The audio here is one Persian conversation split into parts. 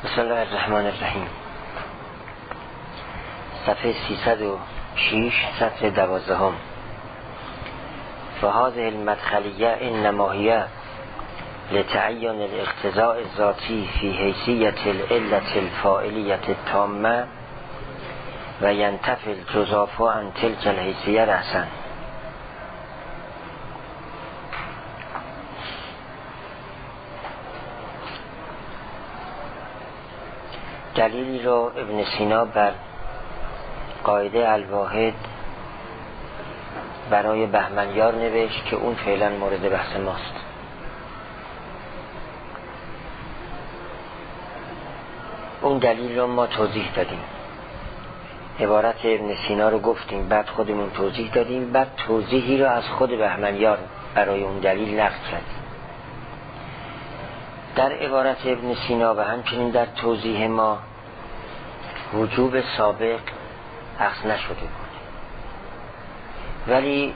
بسم الله الرحمن الرحیم. صفحه 306 سطر 12. فهذه المدخلیه انما هي لتعین الاقتضاء الذاتی فی حیثیت العلة الفاعلیة التامه و ینتفی الجزاف عن تلك الحیثیه رأسا. دلیلی رو ابن سینا بر قاعده الواحد برای بهمنیار نوشت که اون فعلا مورد بحث ماست. اون دلیل رو ما توضیح دادیم، عبارت ابن سینا رو گفتیم، بعد خودمون توضیح دادیم، بعد توضیحی رو از خود بهمنیار برای اون دلیل نقل کردیم. در عبارت ابن سینا و همچنین در توضیح ما وجوب سابق اخذ نشده بود، ولی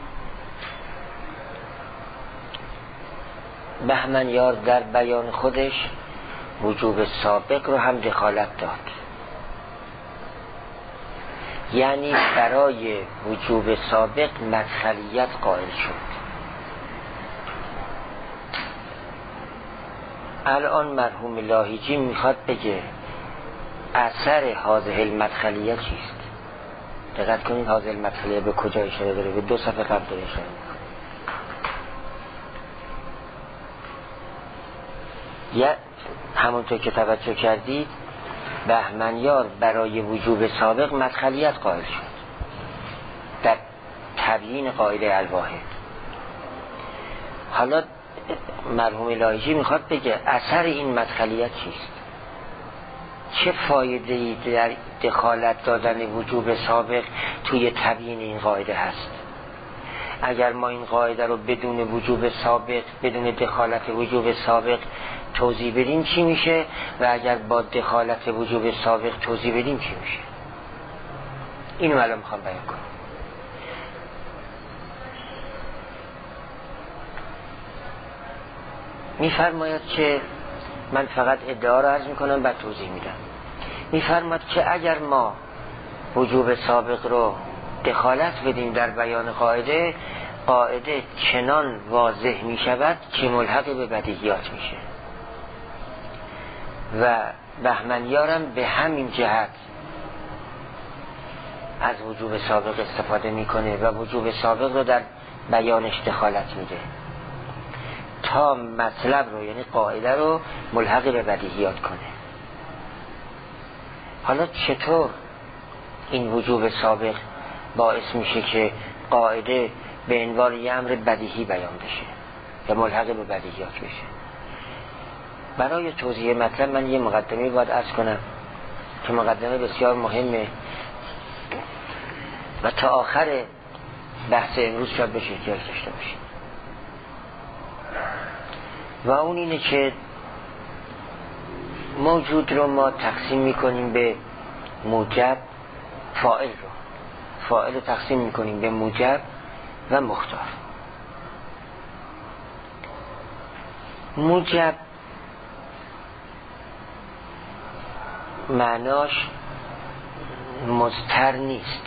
بهمنیار در بیان خودش وجوب سابق رو هم دخالت داد، یعنی برای وجوب سابق مدخلیت قائل شد. الان مرحوم لاهیجی میخواد بگه اثر هذه المدخلیه چیست. دقت کنید هذه المدخلیه به کجا اشاره داره؟ به دو صفحه قبل داره اشاره میکنه. یا همونطور که توجه کردید بهمنیار برای وجوب سابق مدخلیت قائل شد در تبیین قاعده الواحد. حالا مرحوم لاهیجی میخواد بگه اثر این مدخلیت چیست، چه فایده‌ای در دخالت دادن وجوب سابق توی تبیین این قاعده هست. اگر ما این قاعده رو بدون وجوب سابق، بدون دخالت وجوب سابق توضیح بدیم چی میشه، و اگر با دخالت وجوب سابق توضیح بدیم چی میشه. اینو الان میخوام بیان کنم. میفرماید که من فقط ادعا رو عرض میکنم بعد توضیح میدم. میفرماید که اگر ما وجوب سابق رو دخالت بدیم در بیان قاعده، قاعده چنان واضح میشود که ملحق به بدیهیات میشه و بهمنیارم به همین جهت از وجوب سابق استفاده میکنه و وجوب سابق رو در بیانش دخالت میده تا مطلب رو، یعنی قاعده رو ملحق به بدیهیات کنه. حالا چطور این وجوب سابق باعث میشه که قاعده به عنوان یه امر بدیهی بیان بشه یا ملحق به بدیهیات بشه؟ برای توضیح مطلب من یه مقدمه باید عرض کنم که مقدمه بسیار مهمه و تا آخر بحث امروز شاید بشه احتیاج داشته باشیم، و اون اینه که موجود رو ما تقسیم میکنیم به موجب، فاعل رو تقسیم میکنیم به موجب و مختار. موجب معناش مضطر نیست.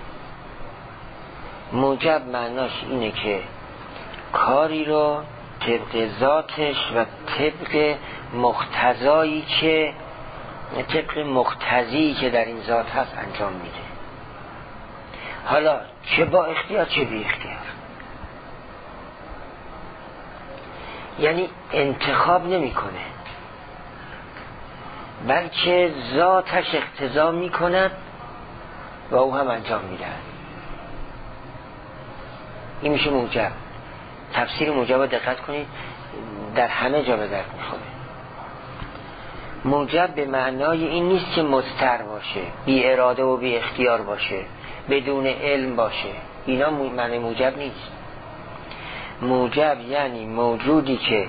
موجب معناش اینه که کاری رو طبق ذاتش و طبق مقتضایی که مقتضی که در این ذات هست انجام میده، حالا چه با اختیار چه بی اختیار. یعنی انتخاب نمیکنه، بلکه ذاتش اقتضا میکند و او هم انجام میده. این میشه موجب. تفسیر موجب رو دقت کنید، در همه جا به درد میخوره. موجب به معنای این نیست که مضطر باشه، بی اراده و بی اختیار باشه، بدون علم باشه. اینا معنی موجب نیست. موجب یعنی موجودی که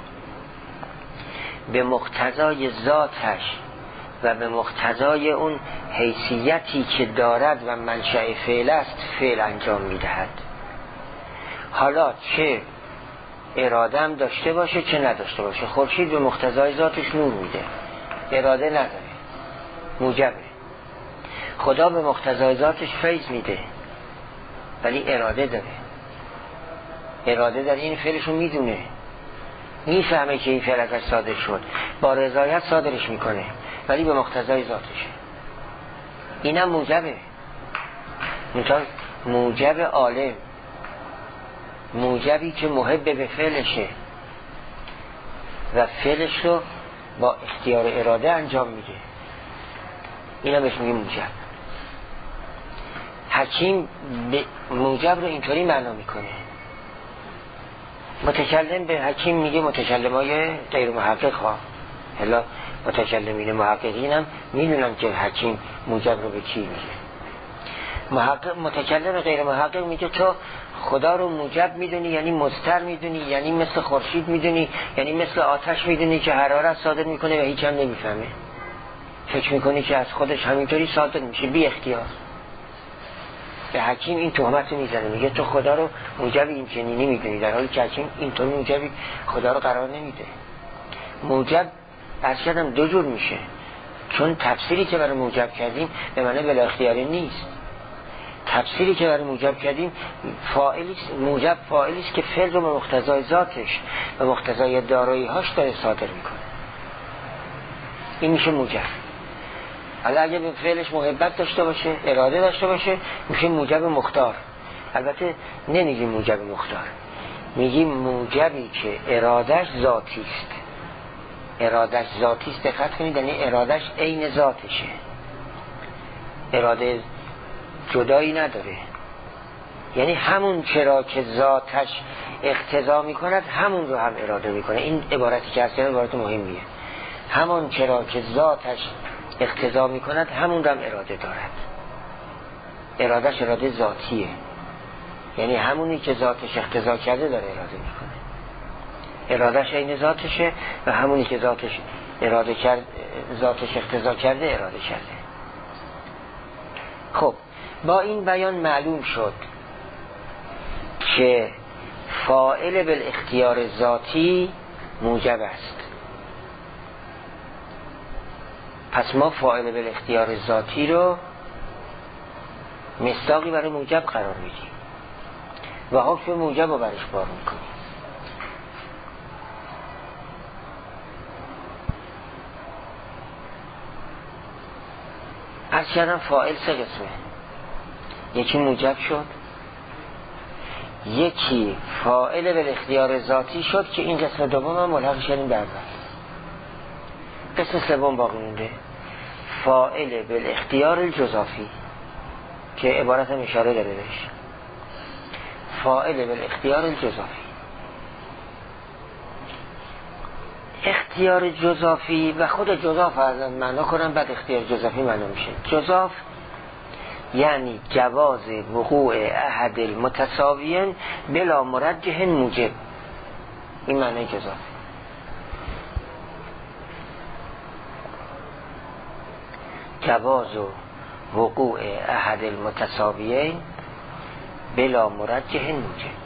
به مقتضای ذاتش و به مقتضای اون حیثیتی که دارد و منشأ فعل است فعل انجام میدهد. حالا چه اراده هم داشته باشه چه نداشته باشه. خورشید به مقتضای ذاتش نور میده، اراده نداره، موجبه. خدا به مقتضای ذاتش فیض میده ولی اراده داره. اراده در این فعلشو میدونه، میفهمه که این فعل ازش صادر شد، با رضایت صادرش میکنه ولی به مقتضای ذاتشه. اینم موجبه، مثلا موجب عالم، موجبی که محب به فعلشه و فعلش رو با اختیار اراده انجام میده، اینا بهش میگه موجب. حکیم موجب رو اینطوری معنا میکنه. متکلم به حکیم میگه متکلمای غیر محقق ها، هلا متکلمین محققین هم میدونن که حکیم موجب رو به کی میگه. متکلم غیر محقق میگه تو خدا رو موجب میدونی، یعنی مستر میدونی، یعنی مثل خورشید میدونی، یعنی مثل آتش میدونی که حرارت صادر میکنه و هیچ هم نمیفهمه، فکر میکنی که از خودش همینطوری صادر میشه بی اختیار. به حکیم این تهمت رو میزنه، میگه تو خدا رو موجب این چنینی میدونی، در حالی که حکیم اینطور موجبی خدا رو قرار نمیده. موجب از کردم دو جور میشه، چون تفسیری که برای موجب کردیم به معنی بلا اختیاری نیست. تفسیری که برای موجب کردیم فاعلیست، موجب فاعلیست که فعل رو به مقتضای ذاتش و مقتضای دارایی هاش داره صادر میکنه، این میشه موجب. حالا اگه به فعلش محبت داشته باشه، اراده داشته باشه، میشه موجب مختار. البته نمیگیم موجب مختار، میگیم موجبی که ارادش ذاتی است. ارادش ذاتی است، دقت کنید، یعنی ارادش عین ذاتشه، اراده جدایی نداره، یعنی همون چرا که ذاتش اقتضا میکند همون رو هم اراده میکنه. این عبارتی که هست عبارت مهمیه، همون چرا که ذاتش اقتضا میکند همون رو هم اراده دارد. ارادش اراده ذاتیه، یعنی همونی که ذاتش اقتضا کرده داره اراده میکنه. ارادش عین ذاتشه و همونی که ذاتش اراده کرد، ذاتش اقتضا کرده اراده کرده. خب با این بیان معلوم شد که فاعل بالاختیار ذاتی موجب است. پس ما فاعل بالاختیار ذاتی رو مصداقی برای موجب قرار میدیم و حکم موجب رو برش بار میکنیم. از کردم فاعل سه قسمه، یکی موجب شد، یکی فاعل بالاختیار ذاتی شد که این قسم دوم هم ملحق شدیم در بعد. قسم سوم باقی مونده، فاعل بالاختیار الجزافی که عبارت هم اشاره داره بهش. فاعل بالاختیار الجزافی، اختیار جزافی و خود جزاف از معنا کنم بعد اختیار جزافی معنا میشه. جزاف یعنی جواز وقوع احد المتساویین بلا مرجح موجب، این معنی جزاف. جواز وقوع احد المتساویین بلا مرجح موجب،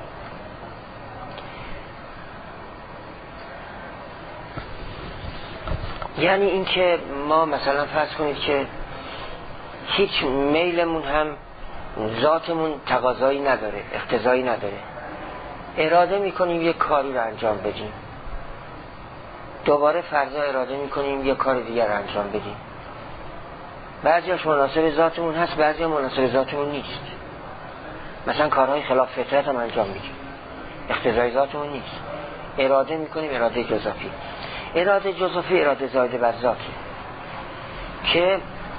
یعنی اینکه ما مثلا فرض کنید که هیچ میلمون هم ذاتمون تقاضایی نداره، اقتضایی نداره، اراده میکنیم یک کاری رو انجام بدیم، دوباره فردا اراده میکنیم یک کار دیگر رو انجام بدیم. بعضیاش مناسب ذاتمون هست، بعضی مناسب ذاتمون نیست. مثلا کارهای خلاف فطرت هم انجام میدیم، اقتضای ذاتمون نیست، اراده میکنیم اراده جزافی. اراده جزافی اراده زایده بر ذاته که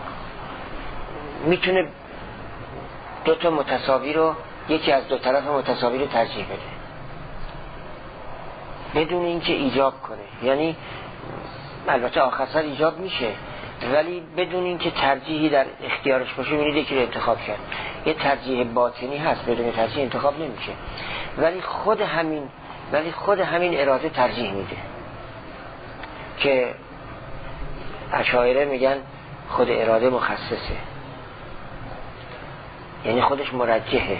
میتونه دو تا متساوی رو، یکی از دو طرف متساوی رو ترجیح بده بدون اینکه ایجاب کنه، یعنی البته آخر سر ایجاب میشه ولی بدون اینکه ترجیحی در اختیارش باشه. میبینید یکی رو انتخاب کرد، یه ترجیح باطنی هست، بدون ترجیح انتخاب نمیشه، ولی خود همین اراده ترجیح میده که اشاعره میگن خود اراده مخصصه، یعنی خودش مرجحه.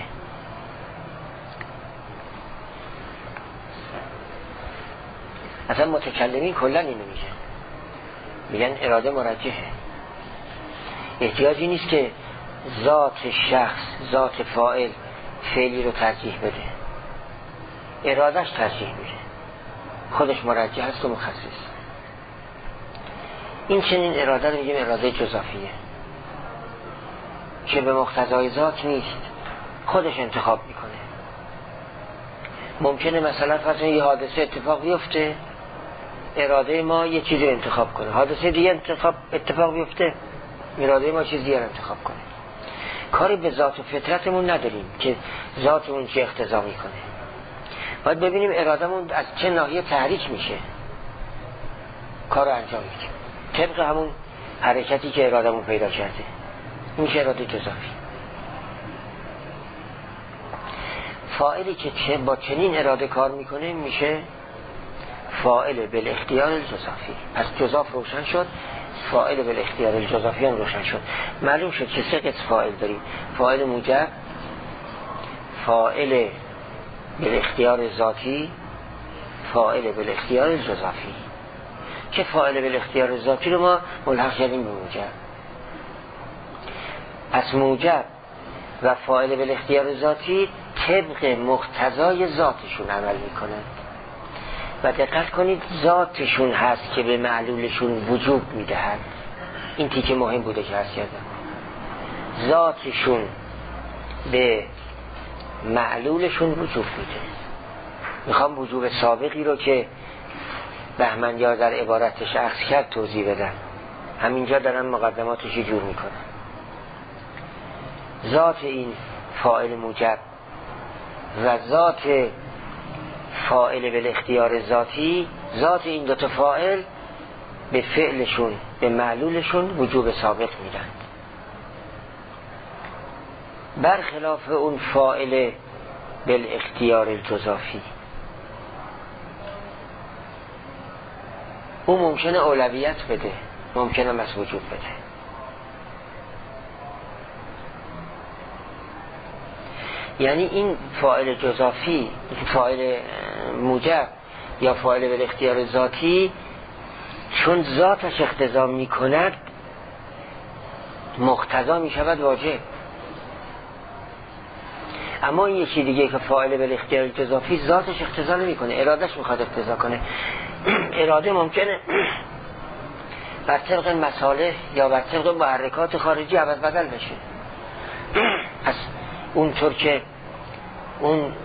اصلا متکلمین کلن اینو میگن، میگن اراده مرجحه. احتیاجی نیست که ذات شخص، ذات فاعل فعلی رو ترجیح بده، ارادش ترجیح میده، خودش مرجح است و مخصص. این چنین اراده رو میگیم اراده جزافیه که به مقتضای ذات نیست، خودش انتخاب میکنه. ممکنه مثلا فرض یه حادثه اتفاق بیفته، اراده ما یه چیزی انتخاب کنه، حادثه دیگه اتفاق بیفته، اراده ما چیز دیگه انتخاب کنه. کاری به ذات و فطرتمون نداریم که ذاتمون چه اقتضا میکنه. باید ببینیم ارادهمون از چه ناحیه تحریک میشه، کار رو انجام میده طبق همون حرکتی که ارادهمون پیدا کرده. این میشه اراده جزافی. فاعلی که با چنین اراده کار میکنه میشه فاعل بالاختیار الجزافی. پس جزاف روشن شد، فاعل بالاختیار الجزافی هم روشن شد. معلوم شد که سه قسم فاعل داریم: فاعل موجب، فاعل بالاختیار ذاتی، فاعل بالاختیار الجزافی. که فاعل بالاختیار ذاتی رو ما ملحق کردیم به موجب. پس موجب و فاعل بالاختیار ذاتی طبق مقتضای ذاتشون عمل میکنند و دقت کنید ذاتشون هست که به معلولشون وجوب میدهند. این تیکه مهم بوده که عرض کردم. ذاتشون به معلولشون وجوب میده. میخوام وجوب سابقی رو که بهمنیار در عبارتش عکس کرد توضیح بدم. همینجا دارم مقدماتش جور میکنم. ذات این فاعل موجب و ذات فاعل بالاختیار ذاتی، ذات این دوتا فاعل به فعلشون، به معلولشون وجوب سابق میدن، برخلاف اون فاعل بالاختیار الجزافی. اون ممکنه اولویت بده، ممکنه از وجوب بده. یعنی این فاعل جزافی، فاعل موجب یا فاعل بالاختیار ذاتی، چون ذاتش اقتضا میکند مقتضا میشود واجب. اما این یکی دیگه که فاعل بالاختیار جزافی ذاتش اقتضا نمیکنه، ارادش میخواد اقتضا کنه. اراده ممکنه بر طبق مصالح یا بر طبق محرکات خارجی عوض بدل بشه. پس اونطور که اون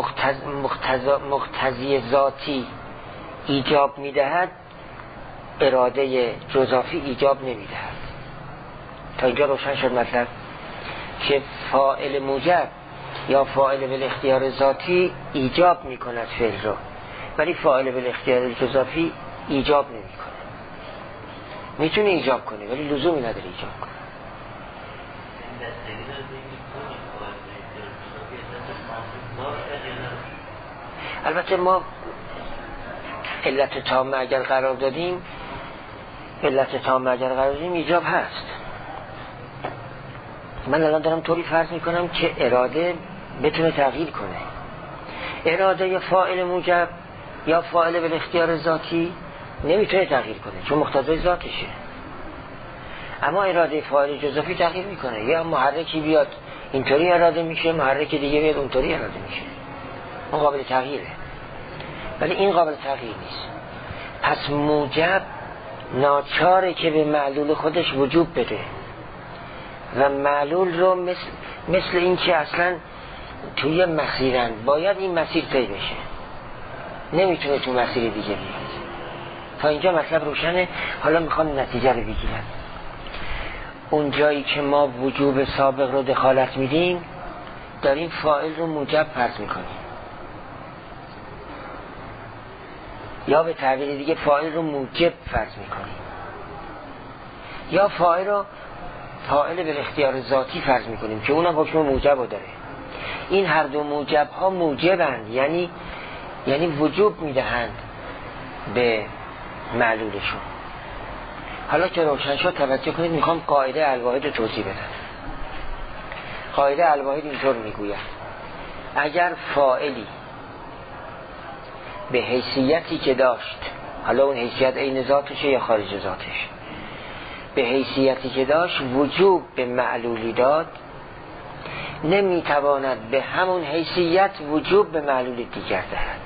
مقتضی ذاتی ایجاب میدهد، اراده جزافی ایجاب نمیدهد. تا اینجا روشن شد مطلب که فاعل موجب یا فاعل بالاختیار ذاتی ایجاب میکند فعل رو، ولی فاعل بالاختیار جزافی ایجاب نمیکنه. میتونه ایجاب کنه ولی لزومی نداره ایجاب کنه. البته ما علت تامه اگر قرار دادیم، ایجاب هست. من الان دارم طوری فرض میکنم که اراده بتونه تغییر کنه. اراده یا فاعل موجب یا فاعل بالاختیار ذاتی نمیتونه تغییر کنه چون مقتضای ذاتشه. اما اراده فاعل جزافی تغییر میکنه. یا محرکی بیاد اینطوری اراده میشه، محرک دیگه بیاد اونطوری اراده میشه. اون قابل تغییره، ولی این قابل تغییر نیست. پس موجب ناچاره که به معلول خودش وجوب بده و معلول رو مثل این که اصلا توی مسیرن، باید این مسیر طی بشه، نمیتونه تو مسیر دیگه بیاد. تا اینجا مطلب روشنه. حالا میخوام نتیجه رو بگیرن. اون جایی که ما وجوب سابق رو دخالت میدیم، داریم فاعل رو موجب فرض میکنیم، یا به تعبیر دیگه فاعل رو موجب فرض میکنیم، یا فاعل رو فاعل به اختیار ذاتی فرض میکنیم که اونم حکم موجب رو داره. این هر دو موجب ها موجبند، یعنی وجوب میدهند به معلولشون. حالا که روشن شد توجه کنید، میخوام قاعده الواحد رو توضیح بدم. قاعده الواحد اینطور میگوید: اگر فاعلی به حیثیتی که داشت، حالا اون حیثیت عین ذاتشه یا خارج ذاتش، به حیثیتی که داشت وجوب به معلولی داد، نمیتواند به همون حیثیت وجوب به معلول دیگر دهد.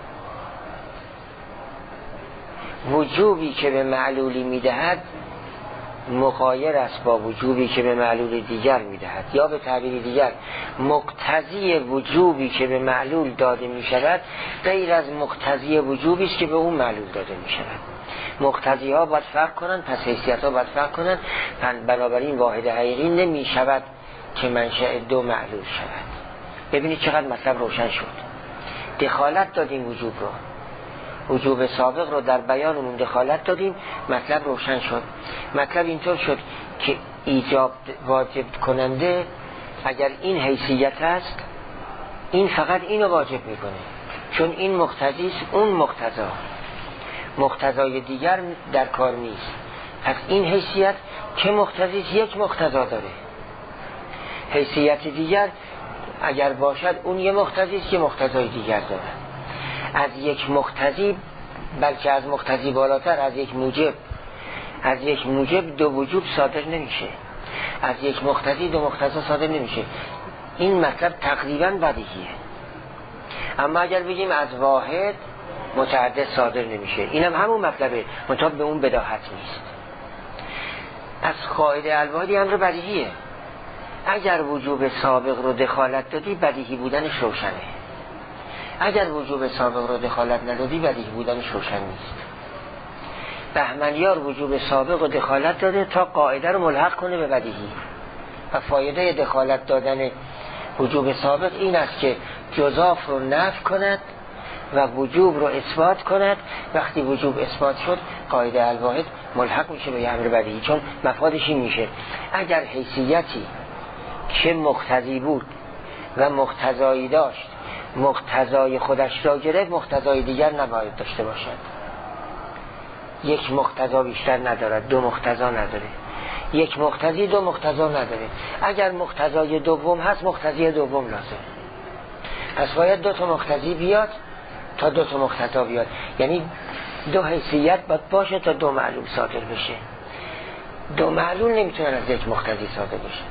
وجوبی که به معلولی میدهد مغایر است با وجوبی که به معلول دیگر میدهد، یا به تعبیر دیگر مقتضی وجوبی که به معلول داده میشود غیر از مقتضی وجوبی است که به اون معلول داده میشود. مقتضی ها باید فرق کنند، پس حیثیت ها باید فرق کنند. بنابراین واحد حقیقی نمیشود که منشأ دو معلول شود. ببینید چقدر مطلب روشن شد. دخالت دادیم وجوب رو، وجوب سابق رو در بیانمون دخالت دادیم، مطلب روشن شد. مطلب اینطور شد که ایجاب واجب کننده اگر این حیثیت است، این فقط اینو واجب میکنه، چون این مقتضی است، اون مقتضا، مقتضای دیگر در کار نیست. پس این حیثیت که مقتضی است یک مقتضا داره، حیثیت دیگر اگر باشد اون یه مقتضی است که مقتضای دیگر داره. از یک مقتضی، بلکه از مقتضی بالاتر، از یک موجب دو وجوب صادر نمیشه، از یک مقتضی دو مقتضا صادر نمیشه. این مطلب تقریبا بدیهیه. اما اگر بگیم از واحد متعدد صادر نمیشه، اینم همون مطلبه، منتها به اون بداهت نیست. از قاعده الواحدی امر بدیهیه. اگر وجوب سابق رو دخالت دادی بدیهی بودنش روشنه، اگر وجوب سابق رو دخالت ندادی بدیهی بودنش روشن نیست. بهمنیار وجوب سابق رو دخالت داده تا قاعده رو ملحق کنه به بدیهی، و فایده دخالت دادن وجوب سابق این است که جزاف رو نفی کند و وجوب رو اثبات کند. وقتی وجوب اثبات شد قاعده الواحد ملحق میشه به امر بدیهی، چون مفادش این میشه اگر حیثیتی که مقتضی بود و مقتضایی داشت مقتضای خودش را گرفت، مقتضای دیگر نباید داشته باشد. یک مقتضا بیشتر ندارد، دو مقتضا نداره. یک مقتضی دو مقتضا نداره. اگر مقتضای دوم هست مقتضی دوم لازم، پس باید دو تا مقتضی بیاد تا دو تا مقتضا بیاد. یعنی دو حیثیت باید باشه تا دو معلول صادر بشه. دو معلول نمیتونن از یک مقتضی صادر بشه.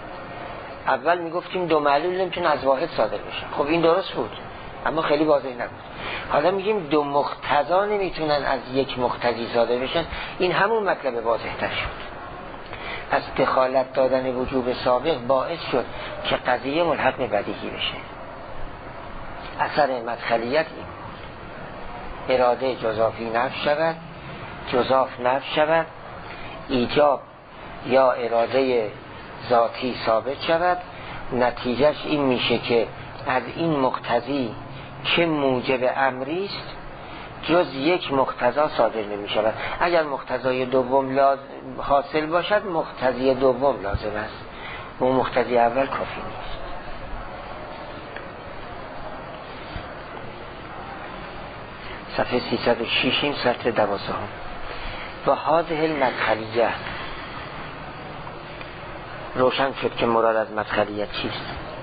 اول میگفتیم دو معلول نمیتونه از واحد صادر بشه، خب این درست بود اما خیلی واضح نبود. حالا میگیم دو مقتضا نمیتونن از یک مقتضی صادر بشن، این همون مطلب واضح تر شد. پس دخالت دادن وجوب سابق باعث شد که قضیه ملحق به بدیهی بشه. اثر مدخلیت این اراده جزافی نفی شود، جزاف نفی شود، ایجاب یا اراده ذاتی ثابت شود. نتیجهش این میشه که از این مقتضی که موجب امری است جز یک مقتضا صادر نمی شود. اگر مقتضای دوم حاصل باشد مقتضی دوم لازم است، اون مقتضی اول کافی نیست. صفحه 306 این سطر 12 و هذه المدخلیه. روشن شد که مراد از مدخلیت چیست.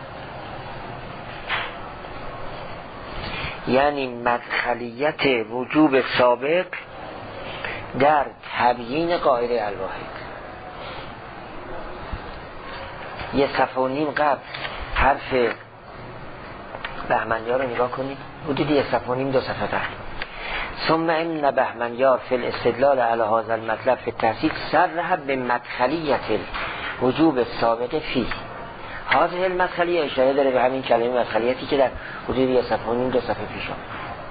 یعنی مدخلیت وجوب سابق در تبیین قاعده الواحد. یه صفحه و نیم قبل حرف بهمنیار رو نگاه کنید، حدود یه صفحه و نیم دو صفحه قبل. ثم ان بهمنیار فی الاستدلال علی هذا المطلب فی التحصیل صرح به مدخلیت وجوب سابق فی هذه المدخلیه. اشاره داره به همین کلمه مدخلیتی که در حدود یه صفحه و نیم دو صفحه پیش آمد.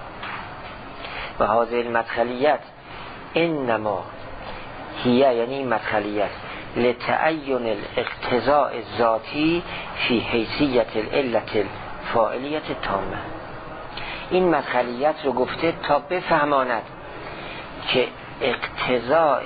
و هذه المدخلیت انما هی، یعنی این مدخلیت لتعین الاقتضاء الذاتی فی حیثیت العلت الفاعلیت تامه. این مدخلیت رو گفته تا بفهماند که اقتضاء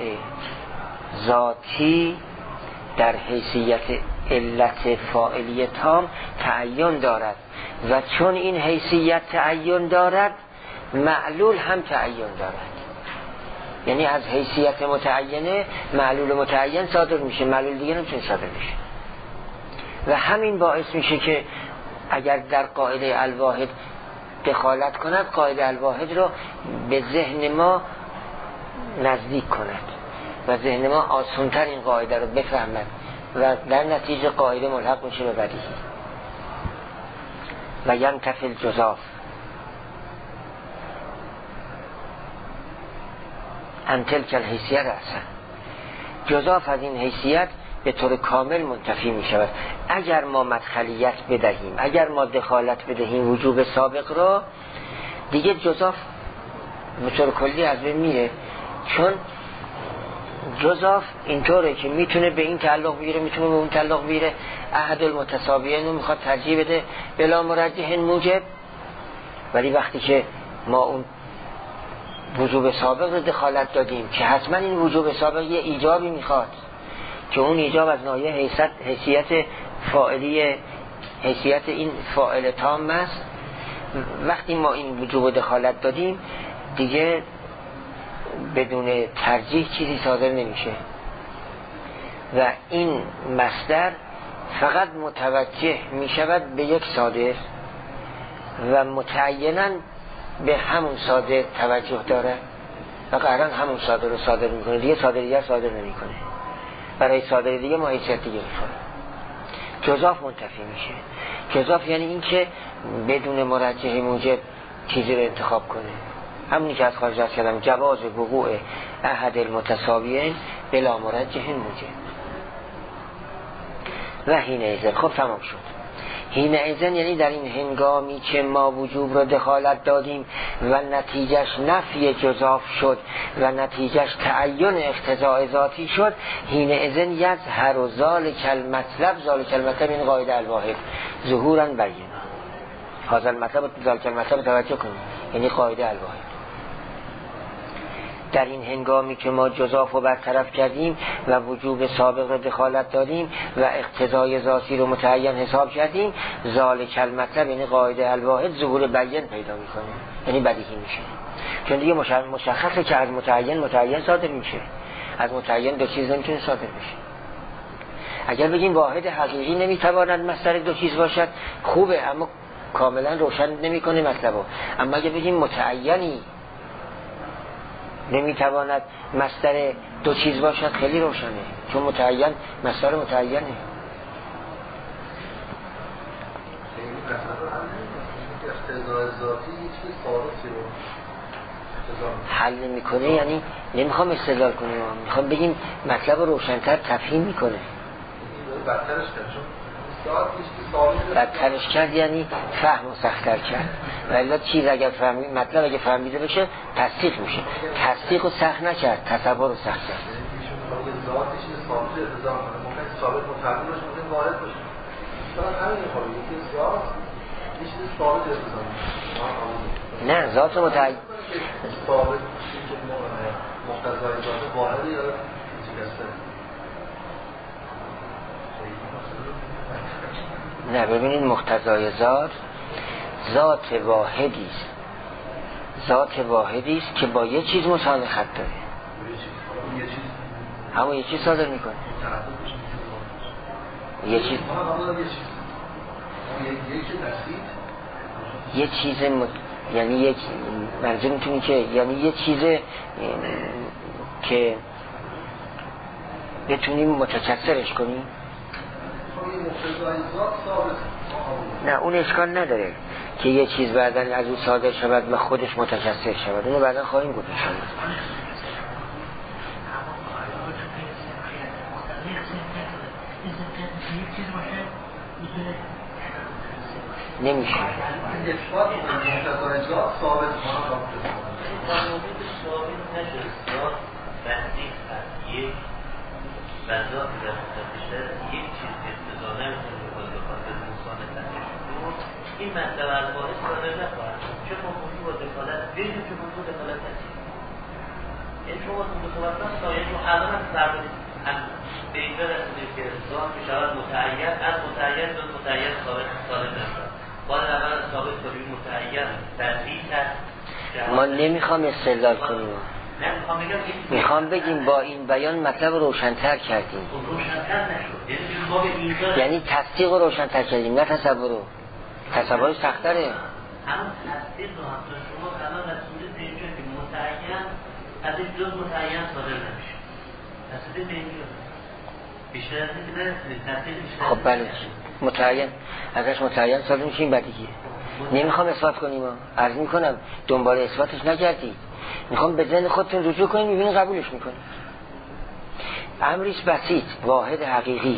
ذاتی در حیثیت علت فاعلی تام تعین دارد و چون این حیثیت تعین دارد معلول هم تعین دارد. یعنی از حیثیت متعینه معلول متعین صادر میشه، معلول دیگه نمیتونه صادر بشه. و همین باعث میشه که اگر در قاعده الواحد دخالت کند قاعده الواحد رو به ذهن ما نزدیک کند. و ذهن ما آسان‌تر این قاعده رو بفهمد و در نتیجه قاعده ملحق میشه به بدیهی. و ینتفی الجزاف عن تلک الحیثیت اصلا، جزاف از این حیثیت به طور کامل منتفی می شود. اگر ما مدخلیت بدهیم، اگر ما دخالت بدهیم وجوب سابق را، دیگه جزاف به طور کلی از بین میره. چون جزاف اینطوره که میتونه به این تعلق بگیره، میتونه به اون تعلق بگیره. احد المتساویین رو میخواد ترجیح بده بلا مرجح موجب، ولی وقتی که ما اون وجوب سابق رو دخالت دادیم که حتما این وجوب سابق یه ایجابی میخواد که اون ایجاب از ناحیه حیثیت فاعلی، حیثیت این فاعل تام است، وقتی ما این وجوب دخالت دادیم دیگه بدون ترجیح چیزی صادر نمیشه و این مصدر فقط متوجه میشود به یک صادر و متعیناً به همون صادر توجه داره و قرارن همون صادر رو صادر میکنه، دیگه صادر دیگه صادر نمیکنه. برای صادر دیگه ما حیثیت دیگه میخوره. جزاف منتفی میشه. جزاف یعنی این که بدون مرجح موجب چیزی رو انتخاب کنه، همونی که از خارج کردم، جواز وقوع احد المتساویین بلا مرجح موجب. و حینئذ، خب تمام شد. حینئذ یعنی در این هنگامی که ما وجوب رو دخالت دادیم و نتیجهش نفی جزاف شد و نتیجهش تعین اقتضاء ذاتی شد، حینئذ یظهر و ذالک المطلب این قاعده الواحد ظهورا بینا. هذا المطلب ذالک المطلب توجه کنید، یعنی قاعده الواحد. در این هنگامی که ما جزاف رو برطرف کردیم و وجوب سابق رو دخالت دادیم و اقتضای ذاتی رو متعین حساب کردیم، ذالک المطلب یعنی قاعده الواحد ظهور بیان پیدا میکنه، یعنی بدیهی میشه. چون دیگه مشخصه که از متعین صادر میشه، از متعین دو چیز نمیتونه صادر بشه. اگر بگیم واحد حقیقی نمیتواند مصدر دو چیز باشد، خوبه، اما کاملا روشن نمیکنه مطلبو. اما اگر بگیم متعینی نمیتواند مصدر دو چیز باشد، خیلی روشنه، چون متعین مصدر متعینه. حل میکنه، یعنی نمیخوام استدلال کنیم، میخوام بگیم مطلب روشن‌تر تفهیم میکنه. بدترش کرد یعنی فهم و سخت‌تر کرد. ولی چیز اگر فهمید، مطلب اگه فهمیده بشه تصدیق میشه. تصدیق رو سخت نکرد، تصور رو سخت کرد. نه، ذات متعین نه، ببینید مقتضای ذات واحدی است، ذات واحدی است که با یه چیز مصالحت داره، همون یه چیز صادر میکنه. یه چیز یه چیز یعنی یک منظورتون که یعنی یه چیز که بتونیم متکثرش کنیم. نه، اون اشکال نداره که یه چیز بعدن از او صادر شود و خودش متکثر شود، اونو بعدن خواهیم گفت انشاءالله. نمیشه این مطلب الواحد صادر نخواهد چه مفهومی با دخالت بگیم چه مفهوم دخالت نسید. یعنی شما دخالت هم سایه رو الان هم فرمودید به اینجا رسیدید که ذات میشود متعین، از متعین به متعین صادر نشود. باید اول از ثابت کنیم متعین تدریج هست. ما نمیخوام استدلال کنیم، میخوام بگیم با این بیان مطلب روشن‌تر کردیم. روشن‌تر نشد، یعنی تصدیق رو روشن‌تر کردیم، نه تصور رو. تصور سخت‌تره. همون تصدیق رو هم شما الان رسولید به اینجا که متعین ازش جز متعین صادر نمیشه. تصدیق به این بیشتر از این نرسید تصدیق بیشتر. خب بله متعین ازش متعین ساده میشیم بدیگیه. نمیخوام اثبات کنیم، عرض میکنم دنبال اثباتش نگردید، میخوام به ذهن خودتون رجوع کنیم، میبینید قبولش میکنید. امریست بسیط، واحد حقیقی،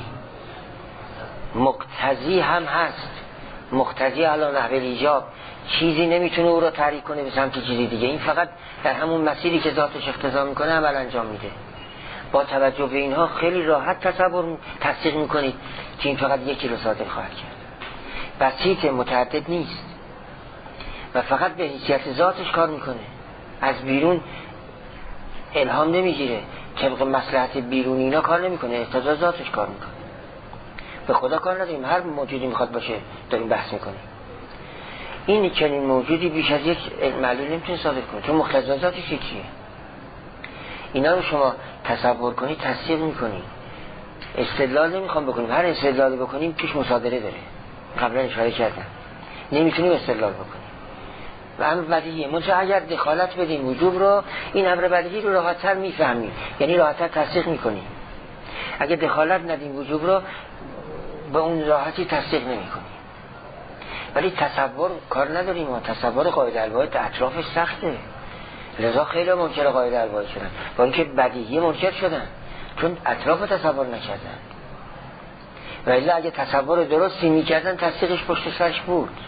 مقتضی هم هست، مقتضی علی نحو ایجاب، چیزی نمیتونه او را تحریک کنه به سمت چیزی دیگه، این فقط در همون مسیری که ذاتش اقتضا میکنه عمل انجام میده. با توجه به اینها خیلی راحت تصدیق میکنید که این فقط یکی رو صادر خواهد کرد. بسیط، متعدد نیست و فقط به حیثیت ذاتش کار میکنه، از بیرون الهام نمیگیره، طبق مصلحت بیرونی اینا کار نمیکنه، اقتضا ذاتش کار میکنه. به خدا کار نداریم، هر موجودی میخواد باشه داریم بحث میکنیم. این چنین موجودی بیش از یک معلول نمیتونه صادر کنه، چون مقتضا ذاتش یکیه. اینا رو شما تصور کنید تصدیق میکنید. استدلال نمیخوام بکنیم، هر استدلالی بکنیم توش مصادره داره، قبلا اشاره کردم، نمیتونیم استدلال بکنیم و امر بدیهیه. منتها اگر دخالت بدیم وجوب رو، این امر بدیهی رو راحت‌تر میفهمیم، یعنی راحت‌تر تصدیق میکنیم. اگر دخالت ندیم وجوب رو، به اون راحتی تصدیق نمیکنیم. ولی تصور کار نداریم، ما تصور قاعده الواحد اطرافش سخته، لذا خیلی منکر قاعده الواحد شدن، با اینکه بدیهی منکر شدن چون اطراف تصور نکردن. و الا اگه تصور درستی میکردن تصدیقش پشت سرش بود.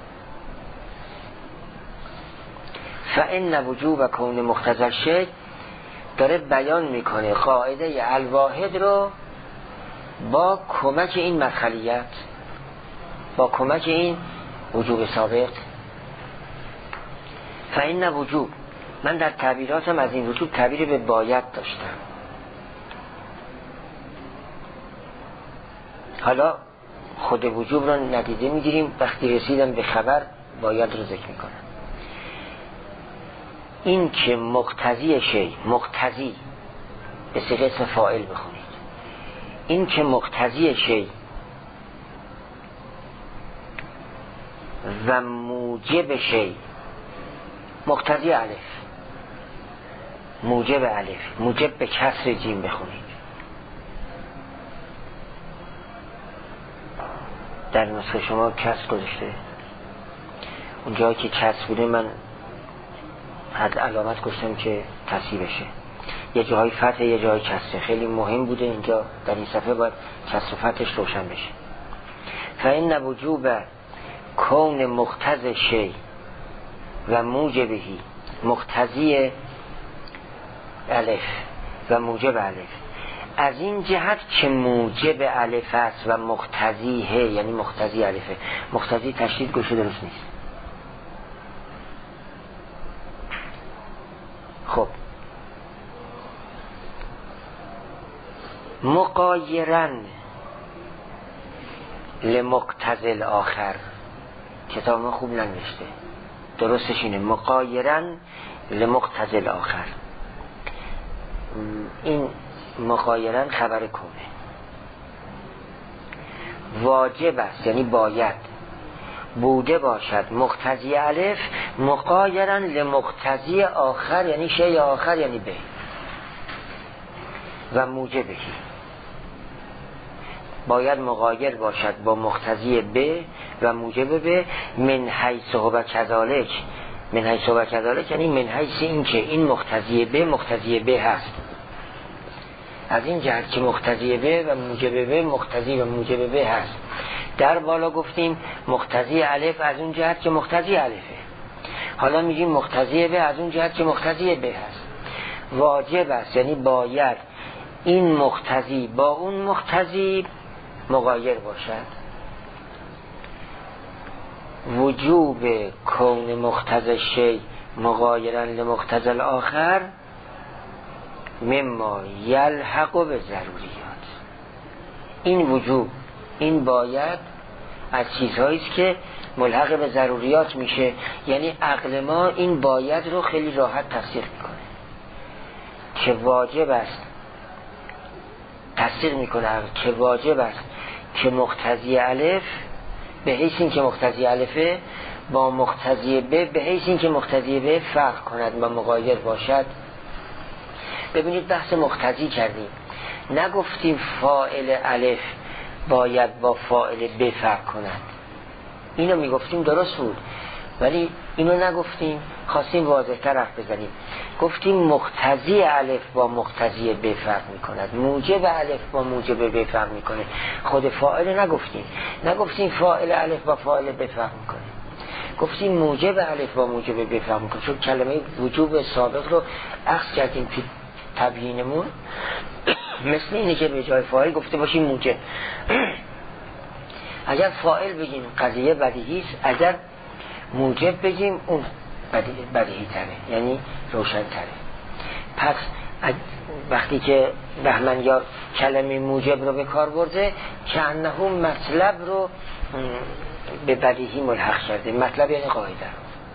فإن وجوب کون مقتضی الشیء داره بیان میکنه قاعده الواحد رو با کمک این مدخلیت، با کمک این وجوب سابق. فإن وجوب، من در تعبیراتم از این وجوب تعبیر به باید داشتم. حالا خود وجوب را ندیده میگیریم، وقتی رسیدم به خبر باید رو ذکر میکنم. این که مقتضی شی، مقتضی به صيغه اسم فاعل بخونید، این که مقتضی شی و موجب شی، مقتضی الف، موجب الف، موجب به کسر جیم بخونید. در نسخه شما کسر گذاشته، اون جایی که کسر بوده من حد علامت گذاشتم که تصحیح بشه، یه جایی فتح یه جایی کسر، خیلی مهم بوده اینجا در این صفحه باید کسر و فتحش روشن بشه. فإن وجوب کون مقتضی شی و موجبهی، مقتضی الف و موجب الف، از این جهت که موجب الف است و مقتضیه، یعنی مقتضی الفه. مقتضی تشدید گوشه درست نیست. خب مقایرن لمقتضی الاخر، کتاب ما خوب ننوشته، درستش اینه مقایرن لمقتضی الاخر. این مقایرن خبر کنه، واجب است یعنی باید بوده باشد مقتضی الف مقایرن لمقتضی آخر، یعنی شی آخر یعنی به، و موجبهی باید مقایر باشد با مقتضی به و موجب به. من حیث و کذالک، من حیث و کذالک یعنی من حیث این که این مقتضی به مقتضی به هست، از این جهت که مقتضی به و موجب به مقتضی و موجب به هست. در بالا گفتیم مقتضی الف از اون جهت که مقتضی الفه، حالا میگیم مقتضی به از اون جهت که مقتضی به هست. واجب است یعنی باید این مقتضی با اون مقتضی مغایر باشد. وجوب کون مقتضی شی مغایرن لمقتضی الاخر مما یلحق به ضروریات. این وجوب، این باید از چیزهایی است که ملحق به ضروریات میشه، یعنی عقل ما این باید رو خیلی راحت تصدیق میکنه که واجب است، تصدیق میکنه که واجب است که مقتضی الف به حیث این که مقتضی الفه با مقتضی به حیث این که مقتضی به فرق کند و مغایر باشد. ببینید بحث مقتضی کردیم، نگفتیم فاعل الف باید با فاعل ب فرق کند، اینو میگفتیم درست بود، ولی اینو نگفتیم، خواستیم واضح‌تر حرف بزنیم. گفتیم مقتضی الف با مقتضی ب فرق میکند، موجب الف با موجب ب فرق میکنه. خود فاعل نگفتیم فاعل الف با فاعل ب فرق میکنه، گفتیم موجب الف با موجب ب فرق میکنه. چون کلمه وجوب سابق رو اخذ کردیم توی تبیینمون، مثل اینه که به جای فاعل گفته باشیم موجب. اگر فاعل بگیم قضیه بدیهی است، اگر موجب بگیم اون بدیهی تره، یعنی روشن تره. پس وقتی که بهمنیار کلمه موجب رو به کار برده، که انه مطلب رو به بدیهی ملحق کرده. مطلب یعنی قاعده.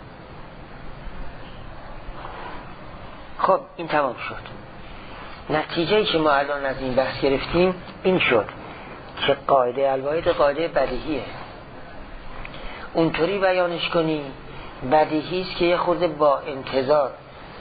خب این تمام شد. نتیجه‌ای که ما الان از این بحث گرفتیم این شد که قاعده الواحد قاعده بدیهیه. اونطوری بیانش کنی بدیهی است که یه خورده با انتظار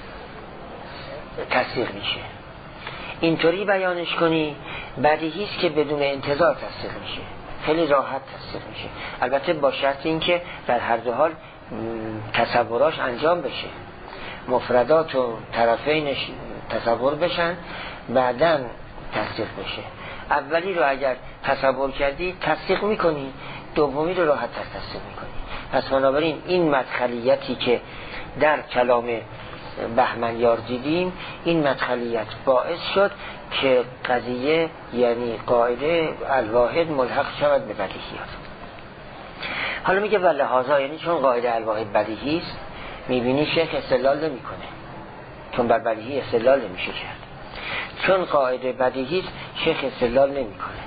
تصدیق میشه، اینطوری بیانش کنی بدیهی است که بدون انتظار تصدیق میشه، خیلی راحت تصدیق میشه. البته با شرط این که در هر دو حال تصوراش انجام بشه، مفردات و طرفینش تصور بشن، بعداً تصدیق بشه. اولی رو اگر تصور کردی تصدیق میکنی، دومی رو راحت تر تصدیق میکنی. پس بنابراین این مدخلیتی که در کلام بهمنیار دیدیم، این مدخلیت باعث شد که قضیه یعنی قاعده الواحد ملحق شود به بدیهیات. حالا میگه ولهذا، یعنی چون قاعده الواحد بدیهی است، میبینی شیخ استدلال نمیکنه، چون بر بدیهی استدلال نمیشه کرد. چون قاعده بدیهی است شیخ استدلال نمیکنه،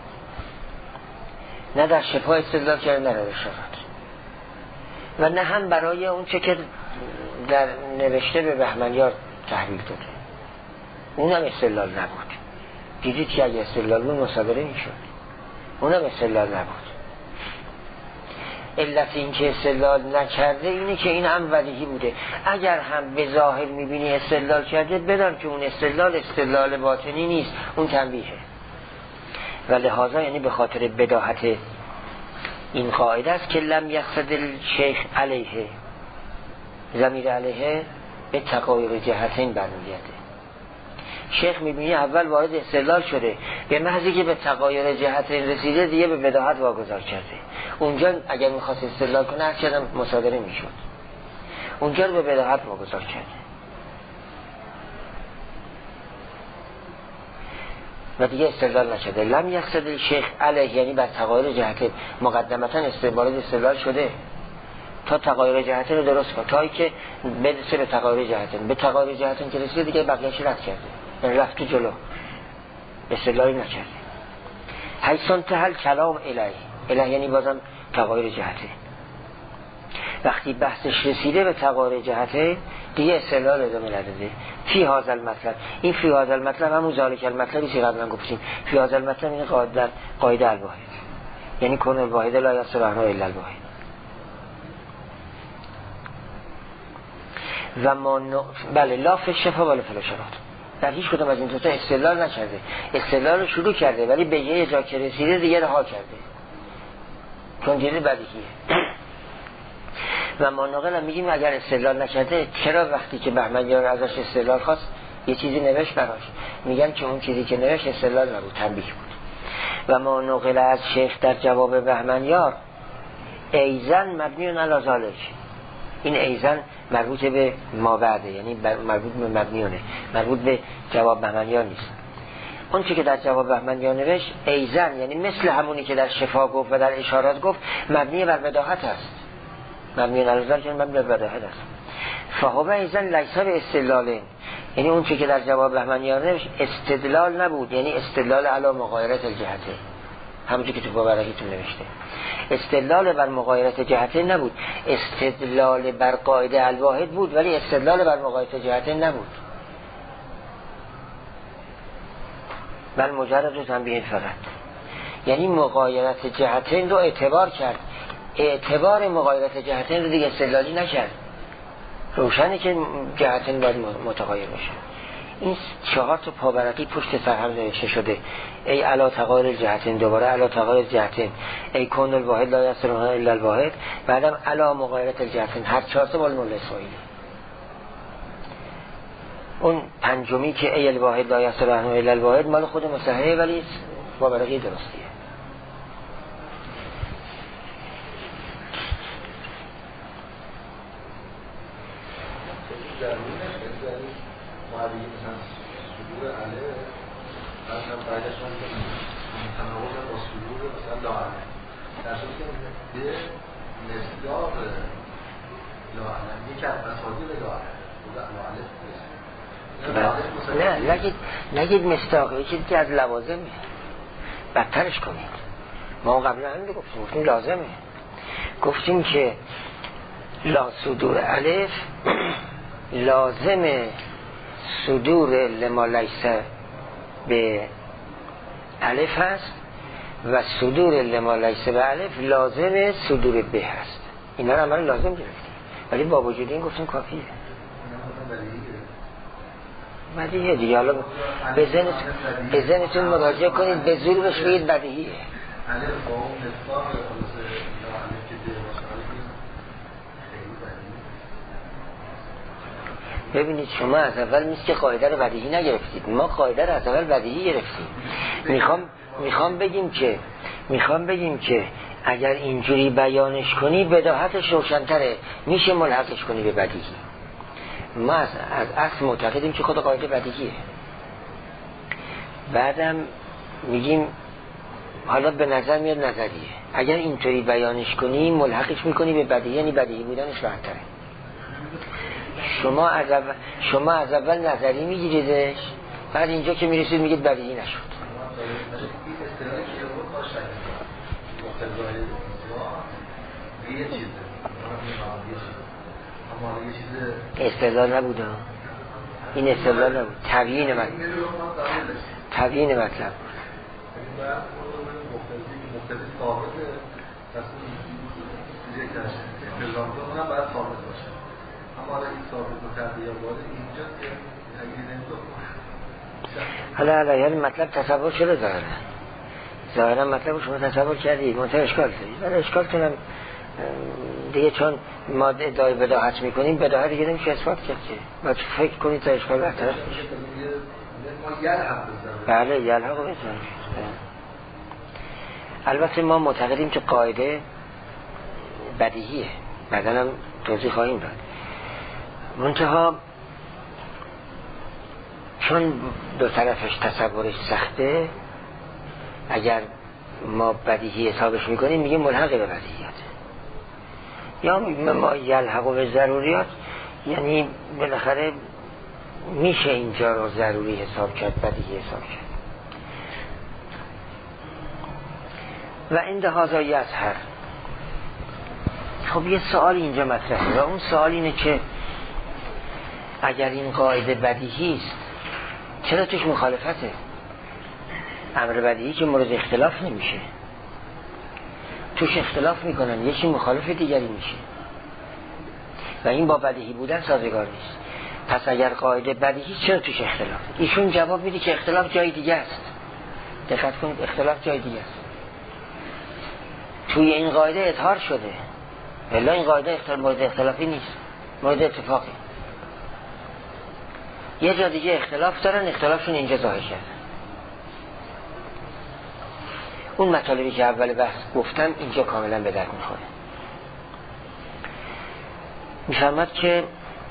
نه در شفا استدلال کرده، نه در اشارات، و نه هم برای اون چه که در نوشته به بهمنیار تحویل داده، اونم استدلال نبود. دیدید که اگه استدلال بود مصادره میشد، اونم استدلال نبود. علت این که استدلال نکرده اینه که این هم بدیهی بوده. اگر هم به ظاهر میبینی استدلال کرده، بدان که اون استدلال باطنی نیست، اون تنبیهه. و لحاظا یعنی به خاطر بداهت این قاعده است که لم یقصد الشیخ علیه، ضمیر علیه به تغایر جهتین برمیگرده. شیخ میبینی اول وارد استدلال شده، به محضی که به تغایر جهتین رسیده دیگه به بداهت واگذار کرده. اونجا اگر میخواست استدلال کنه هر چقدر مصادره میشد، اونجا رو به بداهت واگذار کرده و دیگه استدلال نشده. لم یقصد الشیخ علیه یعنی بر تغایر جهتین، مقدمتا استدلال شده تا تغایر جهتین رو درست کن، تا ای که برسه به تغایر جهتین. به تغایر جهتین که رسیده دیگه بقیه‌اش رد کرده، یعنی رفت تو جلو، استدلالی نکرده. حیث تهل کلام الیه یعنی بازم تغایر جهتین. وقتی بحثش رسیده به تغایر جهتین دیگه استدلال ادامه نداده. فی هذا المطلب، این فی هذا المطلب همون ذالک المطلبی که قبلا گفتیم. فی هذا المطلب این قاعده الواحد، یعنی کون الواحد لا یصح عنه الا الواحد. و ما بله لا فی الشفا ولا فی الاشارات، در هیچ کدوم از این دو تا استدلال نکرده. استدلال رو شروع کرده ولی به یه جا که رسیده دیگه رها کرده، چون دیده بدیهیه. و ما ناقل هم میگیم اگر استدلال نکرده، چرا وقتی که بهمنیار ازش استدلال خواست یه چیزی نوشت براش؟ میگن که اون چیزی که نوشت استدلال نبود، تنبیه بود. و ما ناقل از شیخ در جواب بهمنیار ایزن مبنیون علی ذالک، این ایزن مربوط به ما بعده، یعنی مربوط به مبنیونه، مربوط به جواب بهمنیار نیست. اون چی که در جواب بهمنیار نوشت ایزن یعنی مثل همونی که در شفا گفت و در اشارات گفت، مبنی بر بداهت است، مبنی علی ذالک مبنی بر بداهت است. فهو ایزن لیس استدلال، یعنی اون چی که در جواب بهمنیار نوشت استدلال نبود، یعنی استدلال علی مغایرت الجهته، همونجوری که تو باورهیتون نوشته. استدلال بر مغایرت جهتین نبود، استدلال بر قاعده الواحد بود ولی استدلال بر مغایرت جهتین نبود، بل مجرد تنبیه فقط. یعنی مغایرت جهتین رو اعتبار کرد، اعتبار مغایرت جهتین رو دیگه استدلالی نکرد. روشنه که جهتین باید متغایر بشه، این 4 تا پاورقی پشت سر هم نوشته شده. ای علا تغایر جهتین، دوباره علا تغایر جهتین، ای کون الواحد لا یصرفها الا الواحد، بعدم علا مغایرت الجهتین. هر 4 تا مال مولا اسماعیلی. اون پنجمی که ای الواحد لا یصرفها الا الواحد مال خود مصححه، ولی پاورقی درستیه. نه نگید مصداق، یکی دیگه از لوازمه، بدترش کنید. ما قبلا هم گفتیم لازمه، گفتیم که لا صدور الف لازم صدور لما لیس به الف هست و صدور لما لیس به الف لازم صدور به هست. اینا رو عملا لازم گرفتیم، ولی با وجود این گفتیم کافیه. بدیهیه دیگه. حالا به ذهنتون مراجعه کنید، به زور بهش بگید بدیهیه. ببینید شما از اول نیست که قاعده رو بدیهی نگرفتید، ما قاعده رو از اول بدیهی گرفتیم. میخوام بگیم که اگر اینجوری بیانش کنی بداهتش روشن‌تره، میشه ملحقش کنی به بدیهی. ما از اصل معتقدیم که خود قاعده بدیهیه. بعدم میگیم حالا به نظر میاد نظریه، اگر اینطوری بیانش کنی ملحقش میکنی به بدیهی، یعنی بدیهی بودنش راحت‌تره. شما از اول نظری میگیریدش، بعد اینجا که میرسید میگید بدیهی نشد. استدلال نبوده، این استدلال نبود، تبیین مطلب. حالا علیه مطلب تصور شده ظاهرا مطلب شما تصور کردید، منتها اشکال دارید. ولی اشکال کنم دیگه، چون ما ادعای بداهت میکنیم، بداهت دیگه نمیشه اثبات کرد که باید فکر کنید تا اشکال برطرف بشه. بله یلحق بزنید. البته ما معتقدیم که قاعده بدیهیه، بعدا هم توضیح خواهیم داد. منتها چون دو طرفش تصورش سخته، اگر ما بدیهی حسابش میکنیم میگیم ملحق به بدیهیات، یا ما یلحق به ضروریات، یعنی بالاخره میشه اینجا رو ضروری حساب کرد، بدیهی حساب کرد. و این هذا یظهر. خب یه سوال اینجا مطرحه و اون سوال اینه که اگر این قاعده بدیهی است چرا توش مخالفته؟ امر بدیهی که مورد اختلاف نمیشه، توش اختلاف میکنن، یکی مخالف دیگری میشه و این با بدیهی بودن سازگار نیست. پس اگر قاعده بدیهی چرا توش اختلاف؟ ایشون جواب میده که اختلاف جای دیگه است. دقت کنید، اختلاف جای دیگه است، توی این قاعده اظهار شده، ولی این قاعده مورد اختلافی نیست، مورد اتفاقی. یه جا دیگه اختلاف دارن، اختلافشون اینجا ظاهر شده. اون مطالبی که اول بحث گفتم اینجا کاملا به درد میخوره. میفرماد که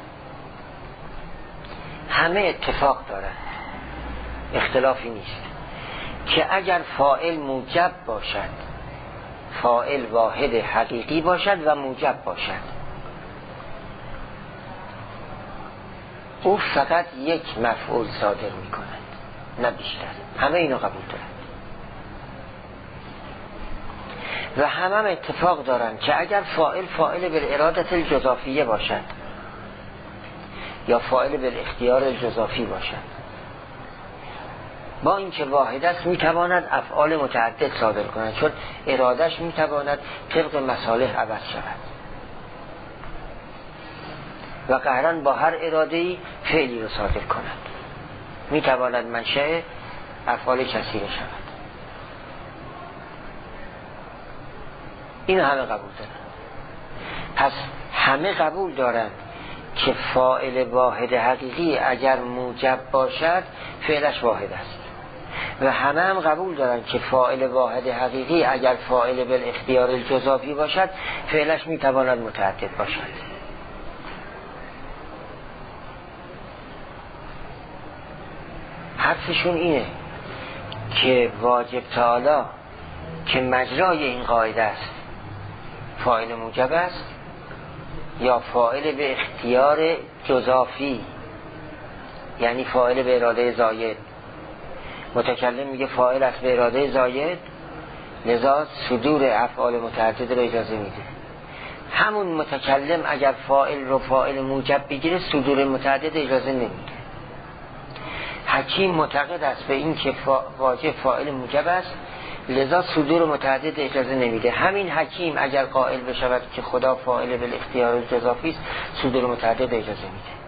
همه اتفاق دارن، اختلافی نیست، که اگر فاعل موجب باشد، فاعل واحد حقیقی باشد و موجب باشد، او فقط یک مفعول صادر می کند، نه بیشتر. همه اینو قبول دارن و همه اتفاق دارن که اگر فاعل بالارادت الجزافیه باشد یا فاعل بالاختیار الجزافی باشد، با اینکه واحد است میتواند افعال متعدد صادر کند، چون ارادش میتواند طبق مصالح عوض شود و قهرن با هر اراده‌ای فعلی رو صادر کند. میتواند منشأ افعال کثیره شود. این همه قبول دارن. پس همه قبول دارن که فاعل واحد حقیقی اگر موجب باشد فعلش واحد است و همه هم قبول دارن که فاعل واحد حقیقی اگر فاعل بالاختیار الجزافی باشد فعلش میتواند متعدد باشد. حرفشون اینه که واجب تعالی که مجرای این قاعده است فاعل موجب است یا فاعل به اختیار جزافی، یعنی فاعل به اراده زاید. متکلم میگه فاعل است به اراده زاید، لذا صدور افعال متعدد رو اجازه میده. همون متکلم اگر فاعل رو فاعل موجب بگیره صدور متعدد اجازه نمیده. حکیم معتقد است به این که واجب فاعل موجب است، لذا صدور متعدد اجازه نمیده. همین حکیم اگر قائل بشود که خدا فاعل بالاختیار الجزافی است، صدور متعدد اجازه میده.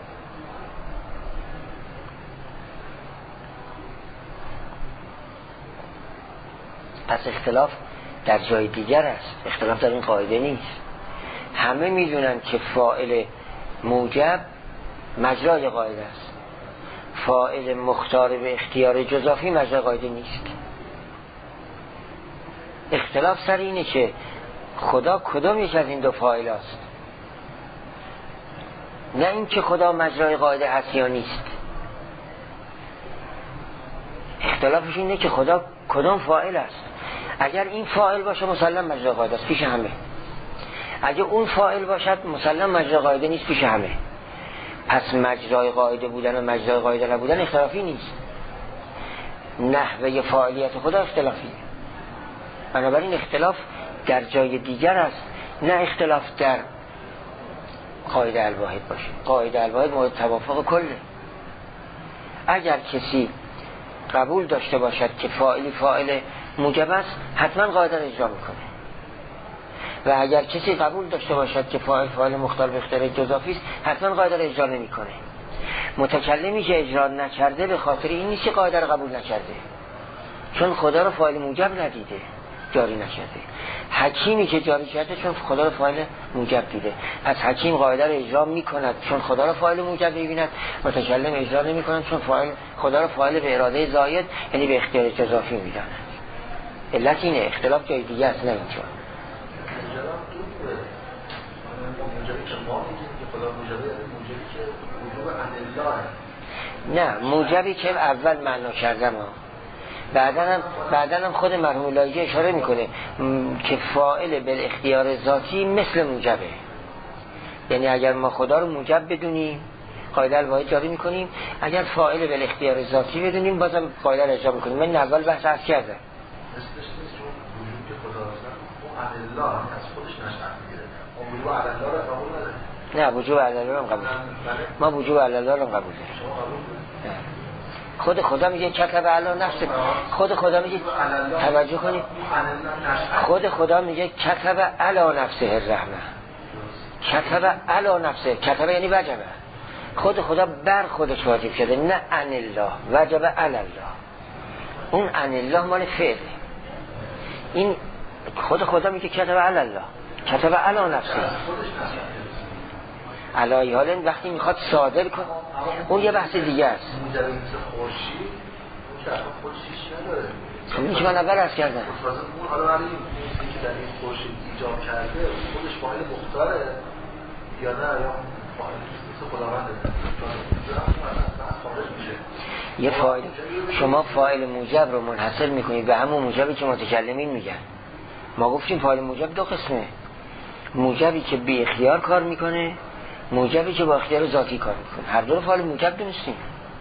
پس اختلاف در جای دیگر است، اختلاف در این قاعده نیست. همه میدونن که فاعل موجب مجرای قاعده است، فاعل مختار به اختیار جزافی مجرای قاعده نیست. اختلاف سر اینه که خدا کدام یک از این دو فاعل است، نه این که خدا مجرای قاعده هست یا نیست. اختلافش اینه که خدا کدام فاعل است. اگر این فاعل باشه مسلم مجرای قاعده است پیش همه، اگر اون فاعل باشد مسلم مجرای قاعده نیست پیش همه. پس مجرای قاعده بودن و مجرای قاعده نبودن اختلافی نیست، نحوه فاعلیت خدا اختلافیه. بنابراین اختلاف در جای دیگر است، نه اختلاف در قاعده الواحد باشه. قاعده الواحد مورد توافق کله. اگر کسی قبول داشته باشد که فاعلی فاعل موجب است حتما قاعده را اجرا میکنه، و اگر کسی قبول داشته باشد که فاعل فاعل مختار به اختیار جزافی است حتما قاعده را اجرا نمیکنه. متکلمی که اجرا نکرده به خاطر این نیست که قاعده را قبول نکرده، چون خدا را فاعل موجب ندیده جاری نکرده. حکیمی که جاری کرده چون خدا را فاعل موجب دیده، پس حکیم قاعده را اجرا میکند چون خدا را فاعل موجب میبیند. متکلم اجرا نمیکند چون خدا را فاعل به اراده زاید یعنی به اختیار جزافی میداند. علت اینه، اختلاف جای دیگه است نه اینجا. نه موجبی که اول معنا کردم بعدن هم خود مرحوم لایجی اشاره میکنه که فاعل بالاختیار ذاتی مثل موجبه. یعنی اگر ما خدا رو موجب بدونیم قاعده الواحد جاری میکنیم، اگر فاعل بالاختیار ذاتی بدونیم بازم قاعده رو اجرا میکنیم. من اول بحث عرض کردم نه وجوب علالله رو قبول داریم. ما وجوب علالله رو قبول داریم. خود خدا میگه کتب علی نفسه. خود خدا میگه توجه کنید، خود خدا میگه کتب علی نفسه الرحمه. کتب علی نفسه، کتب یعنی وجبه. خود خدا بر خودش واجب کرده، نه عن الله، وجب علی الله. اون عن الله مال فعل. این خود خدا میگه کتب علی الله، کتب علی نفسه. علای حال وقتی میخواد صادر کنه اون یه بحث دیگه است. این که من اول عرض کردم اون حالا برای این که در این خورشید ایجاب کرده خودش فاعل مختاره یا نه یا فاعل خداونده یه فاعل. شما فاعل موجب رو منحصر میکنید به همون موجبی که متکلمین میگن. ما گفتیم فاعل موجب دو قسمه، موجبی که بی اختیار کار میکنه، موجبی که با اختیار ذاتی کار میکنه. هر دو رو فاعل موجب دونستیم.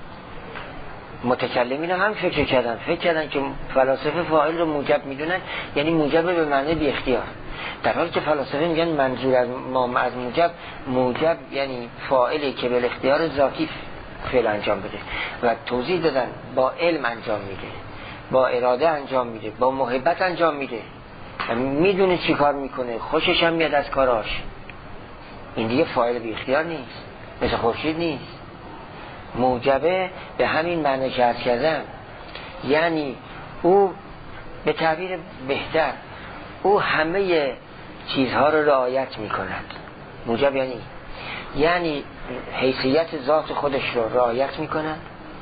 متکلمین هم فکر کردن که فلاسفه فاعل رو موجب میدونن، یعنی موجب به معنی بی اختیار، در حالی که فلاسفه میگن منظور از ما از موجب یعنی فاعلی که به اختیار ذاتی فعل انجام بده. و توضیح دادن با علم انجام میده، با اراده انجام میده، با محبت انجام میده، میدونه چی کار میکنه، خوشش هم میاد از کاراش. این دیگه فاعل بی اختیار نیست، مثل خورشید نیست. موجبه به همین معنی که عرض کردم، یعنی او به تعبیر بهتر او همه چیزها رو رعایت می کند. موجب یعنی حیثیت ذات خودش رو رعایت می کند،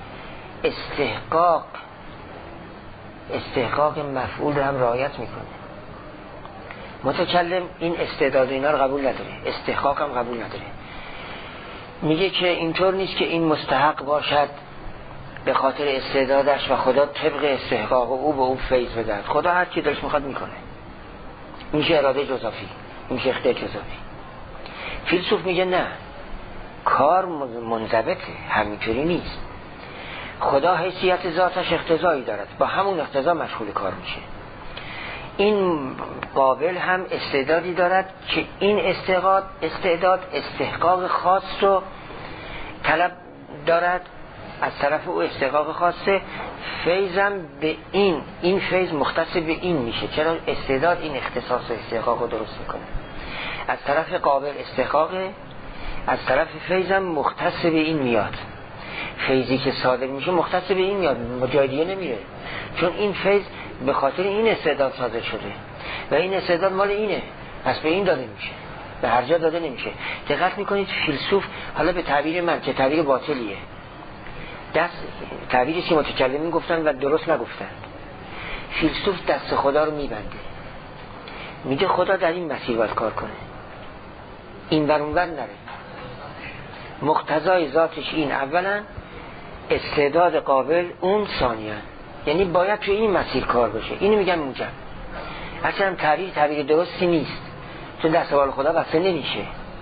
استحقاق مفعول رو هم رعایت می کنه. متکلم این استعداد اینا رو قبول نداره، استحقاق هم قبول نداره. میگه که اینطور نیست که این مستحق باشد به خاطر استعدادش و خدا طبق استحقاق او به او فیض بدهد. خدا هر چی دلش میخواد میکنه. میشه اراده جزافی، میشه اختیار جزافی. فیلسوف میگه نه، کار منضبطه، همینطوری نیست. خدا حیثیت ذاتش اقتضایی دارد، با همون اقتضا مشغول کار میشه. این قابل هم استعدادی دارد که این استعداد استحقاق خاص رو طلب دارد از طرف او، استحقاق خاصه. فیضم به این فیض مختص به این میشه. چرا؟ استعداد این اختصاص و استحقاق رو درست میکنه. از طرف قابل استحقاقه، از طرف فیضم مختص به این میاد. فیضی که صادر میشه مختص به این میاد، جای دیگه نمیره، چون این فیض به خاطر این استعداد صادر شده و این استعداد مال اینه، پس به این داده میشه، به هر جا داده نمیشه. دقت میکنید فیلسوف، حالا به تعبیر من که تعبیر باطلیه، تعبیری که متکلمین گفتن و درست نگفتن، فیلسوف دست خدا رو میبنده، میگه خدا در این مسیر باید کار کنه، این ور اون ور نره. مقتضای ذاتش این اولا، استعداد قابل اون ثانیا، یعنی باید توی این مسیر کار بشه. اینو میگن موجب. اصلا تعبیر درستی نیست، چون دست و بال خدا بسته نمیشه.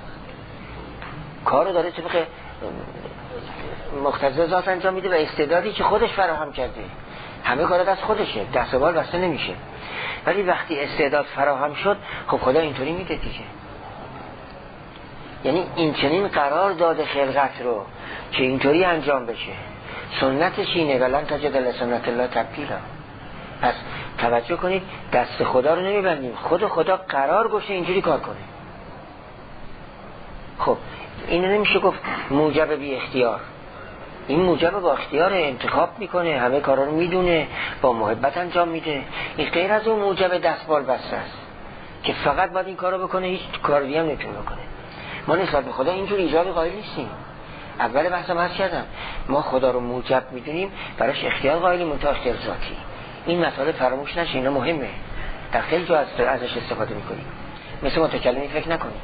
کارو داره طبق مقتضای ذات انجام میده و استعدادی که خودش فراهم کرده، همه کار دست خودشه، دست و بال بسته نمیشه. ولی وقتی استعداد فراهم شد، خب خدا اینطوری میده دیگه. یعنی این چنین قرار داده خلقت رو که اینطوری انجام بشه، سنتش اینه، ولن تجد لسنت الله تبدیلا. پس توجه کنید، دست خدا رو نمیبندیم، خدا قرار گذاشته اینجوری کار کنه. خب اینو نمیشه گفت موجب بی اختیار، این موجب با اختیار انتخاب میکنه، همه کارا رو میدونه، با محبت انجام میده. این غیر از اون موجب دستبال بسته است که فقط باید این کارو بکنه، هیچ کار دیگه هم نمیتونه بکنه. ما نسبت به خدا اینجور ایجاب قائل نیستیم. اول بحثم عرض کردم، ما خدا رو موجب میدونیم، براش اختیار قائلیم، منتها اختیار ذاتی. این مسئله فراموش نشه، اینا مهمه، در خیلی جا ازش استفاده میکنیم. مثل متکلمی فکر نکنیم.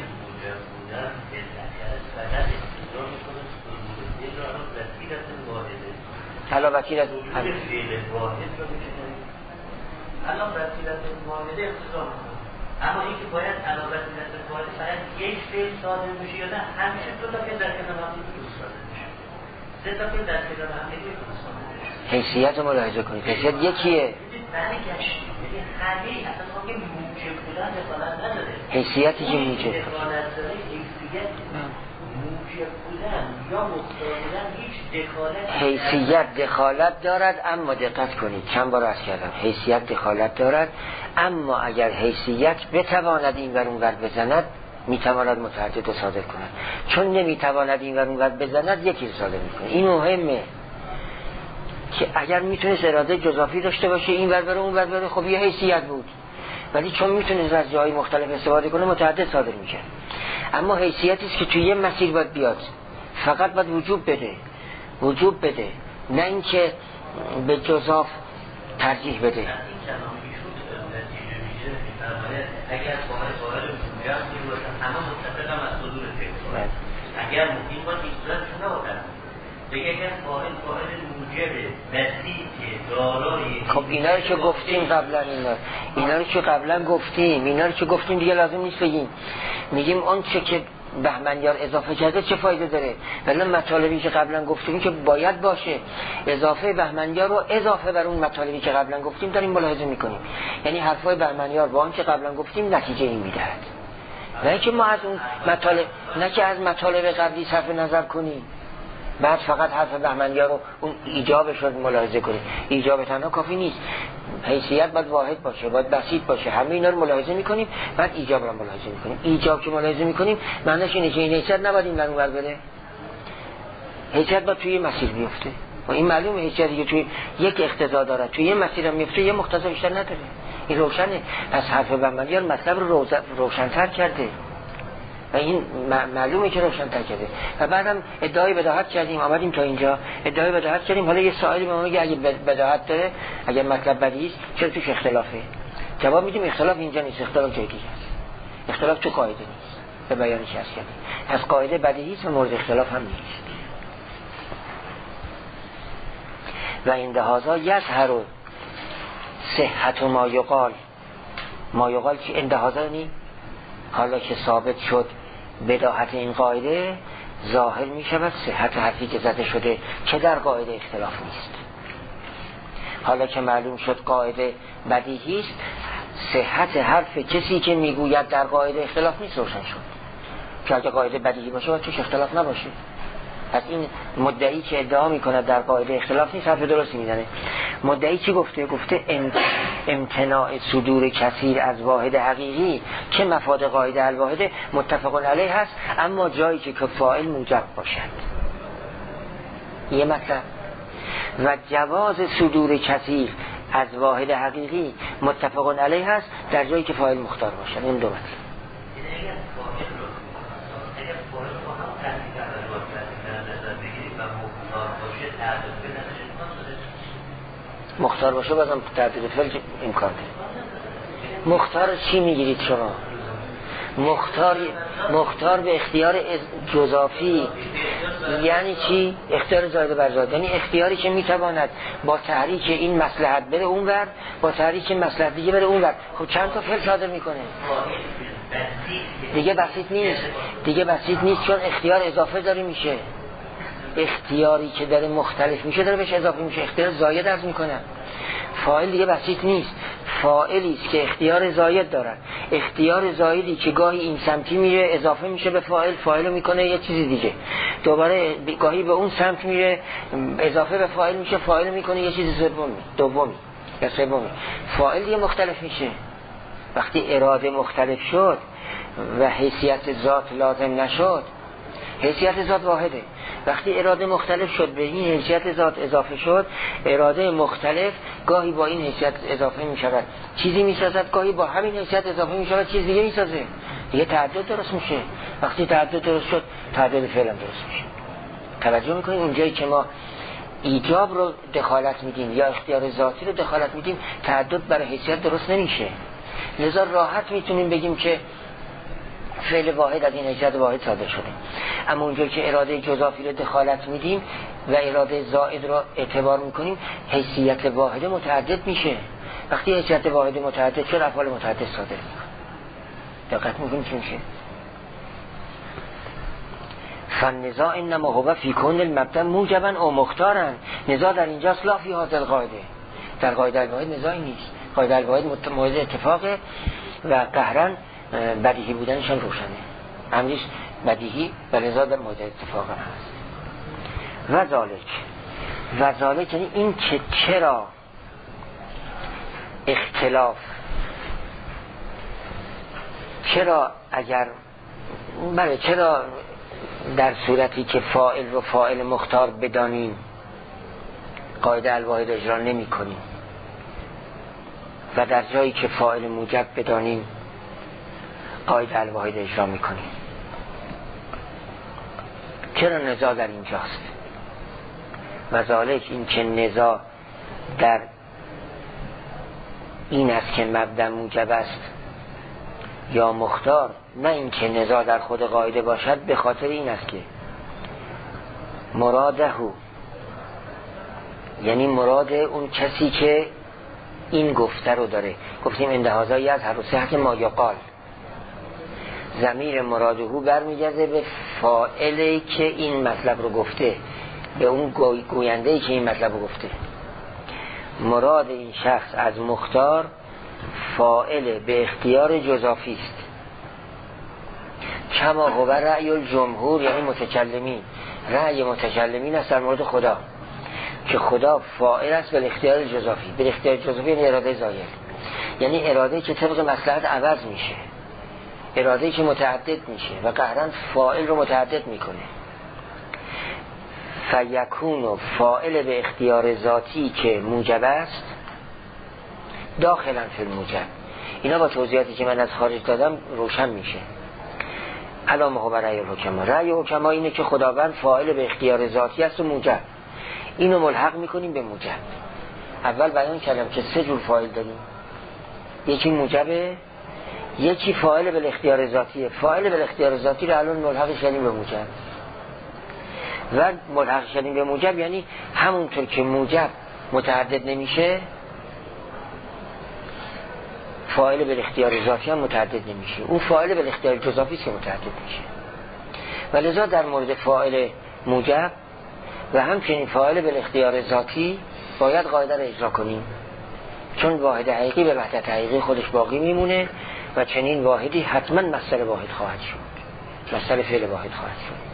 حالا وکیل از الان وسیلت واحده اقتضا میکنه، اما این که باید الان وسیلت واحده فقط یک فعل صادر بشه یا نه، همیشه دو تا فعل در کنار هم دیگه صادر بشه، سه تا فعل در کنار هم دیگه صادر بشه. حیثیت رو ملاحظه کنید، حیثیت یکیه. برگشت، یعنی همه اصلا ما که موجب بودن دخالت نداره. حیثیتی که موجب دخالت داره، حیثیت موجب بودن یا مختار بودن هیچ دخالت. حیثیت دخالت دارد، اما دقت کنید، چند بار عرض کردم، حیثیت دخالت دارد، اما اگر حیثیت بتواند این ور اون ور بزند، میتواند متعدد صادر کند. چون نمیتواند این ور اون ور بزند، یکی صادر میکنه. این مهمه که اگر میتونست اراده جزافی داشته باشه، این ور بره اون ور بره، خب یه حیثیت بود، ولی چون میتونست از جای مختلف استفاده کنه، متعدد صادر میکنه. اما حیثیتی است که توی یه مسیر باید بیاد، فقط باید وجوب بده، نه اینکه به جزاف ترجیح بده. اگر فاعل موجب میباشد، همه متفق هم از صدور فعل. اگر این باید این صورت شما بکنم بگه اگر فاعل موجب بسیط دارای، خب اینا رو که گفتیم قبلا، اینا رو که گفتیم دیگه لازم نیست بگیم. میگیم اون چه که بهمنیار اضافه کرده چه فایده داره، ولی مطالبی که قبلا گفتیم که باید باشه، اضافه بهمنیار رو اضافه بر اون مطالبی که قبلا گفتیم داریم ملاحظه میکنیم. یعنی حرفای بهمنیار با اون که قبلا گفتیم نتیجه این میدهد، نه که ما از اون مطالب، نه که از مطالب قبلی صرف نظر کنیم بعد فقط حرف بهمنیار رو اون ایجابش رو ملاحظه کنیم. ایجاب تنها کافی نیست، حیثیت باید واحد باشه، باید بسیط باشه، همه اینا رو ملاحظه میکنیم، بعد ایجاب رو ملاحظه میکنیم. ایجاب که ملاحظه میکنیم معنیش اینه که این حیثیت نباید این ور اون ور بره، هجرت با توی مسیر بیفته و این معلومه هجرتی که توی یک اقتضا داره توی یه مسیر هم میفته یه مقتضا بیشتر نداره. این روشنه. از حرف بنبندیان مطلب رو روشن‌تر کرده و این معلومه که روشن‌تر کرده. و بعدم ادعای بداهت کردیم، آمدیم تا اینجا ادعای بداهت کردیم. حالا یه سوالی به ما میگه اگه بداهت داره، اگه مطلب بدیهی است، چرا توش اختلافه؟ جواب میدیم اختلاف اینجا نیست، اختلاف جای دیگه است. اختلاف تو قاعده نیست. به بیانی که هست کردیم از قاعده بدیهی است و مورد اختلاف هم نیست. و این لحاظا یظهر صحت ما یقال که این لحاظا نی حالا که ثابت شد بداهت این قاعده ظاهر می شود صحت حرفی که زده شده که در قاعده اختلاف نیست. حالا که معلوم شد قاعده بدیهی است، صحت حرف کسی که میگوید در قاعده اختلاف نیست روشن شد که اگه قاعده بدیهی باشه و توش اختلاف نباشه. از این مدعی که ادعا میکنه در قاعده اختلاف نیست حرف درستی میزنه. مدعی چی گفته؟ گفته امتناع صدور کثیر از واحد حقیقی که مفاد قاعده الواحد متفق علیه هست، اما جایی که فاعل موجب باشد. یه مطلب. و جواز صدور کثیر از واحد حقیقی متفق علیه هست در جایی که فاعل مختار باشد. این دو مطلب. مختار باشه بازم تعدید فعل امکان داره. مختار چی میگیرید شما؟ مختار به اختیار جزافی یعنی چی؟ اختیار زائد بر زائد، یعنی اختیاری که میتواند با تحریک این مصلحت بره اونور، با تحریک مصلحت دیگه بره اونور. خب چند تا فعل صادر میکنه؟ دیگه بسیط نیست چون اختیار اضافه داره میشه. اختیاری که داره مختلف میشه داره بهش اضافه میشه. اختیار زاید عرض میکنم. فاعل دیگه بسیط نیست، فاعلی است که اختیار زاید داره. اختیار زایدی که گاهی این سمتی میره اضافه میشه به فاعل میکنه یه چیزی دیگه، دوباره گاهی به اون سمت میره اضافه به فاعل میشه، فاعل میکنه یه چیزی دومی یا سومی. فاعل دیگه مختلف میشه. وقتی اراده مختلف شد و حیثیت ذات لازم نشد، حیثیت ذات واحده. وقتی اراده مختلف شد به این حیثیت ذات اضافه شد، اراده مختلف گاهی با این حیثیت اضافه می شود چیزی می سازد، گاهی با همین حیثیت اضافه می شود چیز دیگه می سازه. دیگه تعدد درست میشه. وقتی تعدد درست شد تعدد فعل هم درست میشه. توجه میکنیم اونجایی که ما ایجاب رو دخالت میدیم یا اختیار ذاتی رو دخالت میدیم تعدد برای حیثیت درست نمیشه. لذا راحت میتونیم بگیم که فعل واحد از این حیثیت واحد صادر شده. اما اونجایی که اراده جزافی رو دخالت میدیم و اراده زائد رو اعتبار میکنیم حیثیت واحد متعدد میشه. وقتی حیثیت واحد متعدد شد افعال متعدد صادر میکنه. دقت میکنیم چی میشه؟ فالنزاع انما هو فی کون المبدا موجبا او مختارا. نزاع در اینجاست لا فی هذا القاعده. در قاعده الواحد نزاعی نیست. قاعده الواحد مورد اتفاقه و قهرن بدیهی بودنشان روشنه. امریش بدیهی و رضا در مورد اتفاق هست. و ذالک یعنی این که چرا اختلاف، چرا در صورتی که فاعل رو فاعل مختار بدانیم قاعده الواحد اجرا نمی کنیم و در جایی که فاعل موجب بدانیم قاعده الواحد اجرا می کنیم. چرا نزاع در اینجاست؟ و ذالک این که نزاع در این است که مبدا موجب است یا مختار، نه این که نزاع در خود قاعده باشد. به خاطر این است که مراده یعنی مراد اون کسی که این گفته رو داره. گفتیم اندهازایی از هر صحت ما یقال، ضمیر مراده برمیگرده به فاعلی که این مطلب رو گفته، به اون گوینده‌ای که این مطلب رو گفته. مراد این شخص از مختار فاعل به اختیار جزافی است. کما هو رأی الجمهور یعنی متکلمین. رأی متکلمین است در مورد خدا که خدا فاعل است به اختیار جزافی. به اختیار جزافی یعنی اراده زاید، یعنی اراده که طبق مصلحت عوض میشه، اراده که متعدد میشه و قهرن فاعل رو متعدد میکنه. فیکون و فاعل به اختیار ذاتی که موجب است داخلا فی الموجب. اینا با توضیحاتی که من از خارج دادم روشن میشه. علامه ها بر رأی الحکما. رأی حکما اینه که خداوند فاعل به اختیار ذاتی است و موجب. اینو ملحق میکنیم به موجب. اول بیان کردم که 3 جور فاعل داریم، یکی موجبه، یکی فاعل به اختیار ذاتیه. فاعل به اختیار ذاتی رو الان ملحق شدیم به موجب. و ملحق شدیم به موجب یعنی همونطور که موجب متعدد نمیشه، فاعل به اختیار ذاتی هم متعدد نمیشه. اون فاعل به اختیار جزافی که متعدد میشه. ولذا در مورد فاعل موجب و همچنین فاعل به اختیار ذاتی باید قاعده رو اجرا کنیم، چون واحد حقیقی به وحدت حقیقی خودش باقی میمونه و چنین واحدی حتما مصدر واحد خواهد شد، مصدر فعل واحد خواهد شد.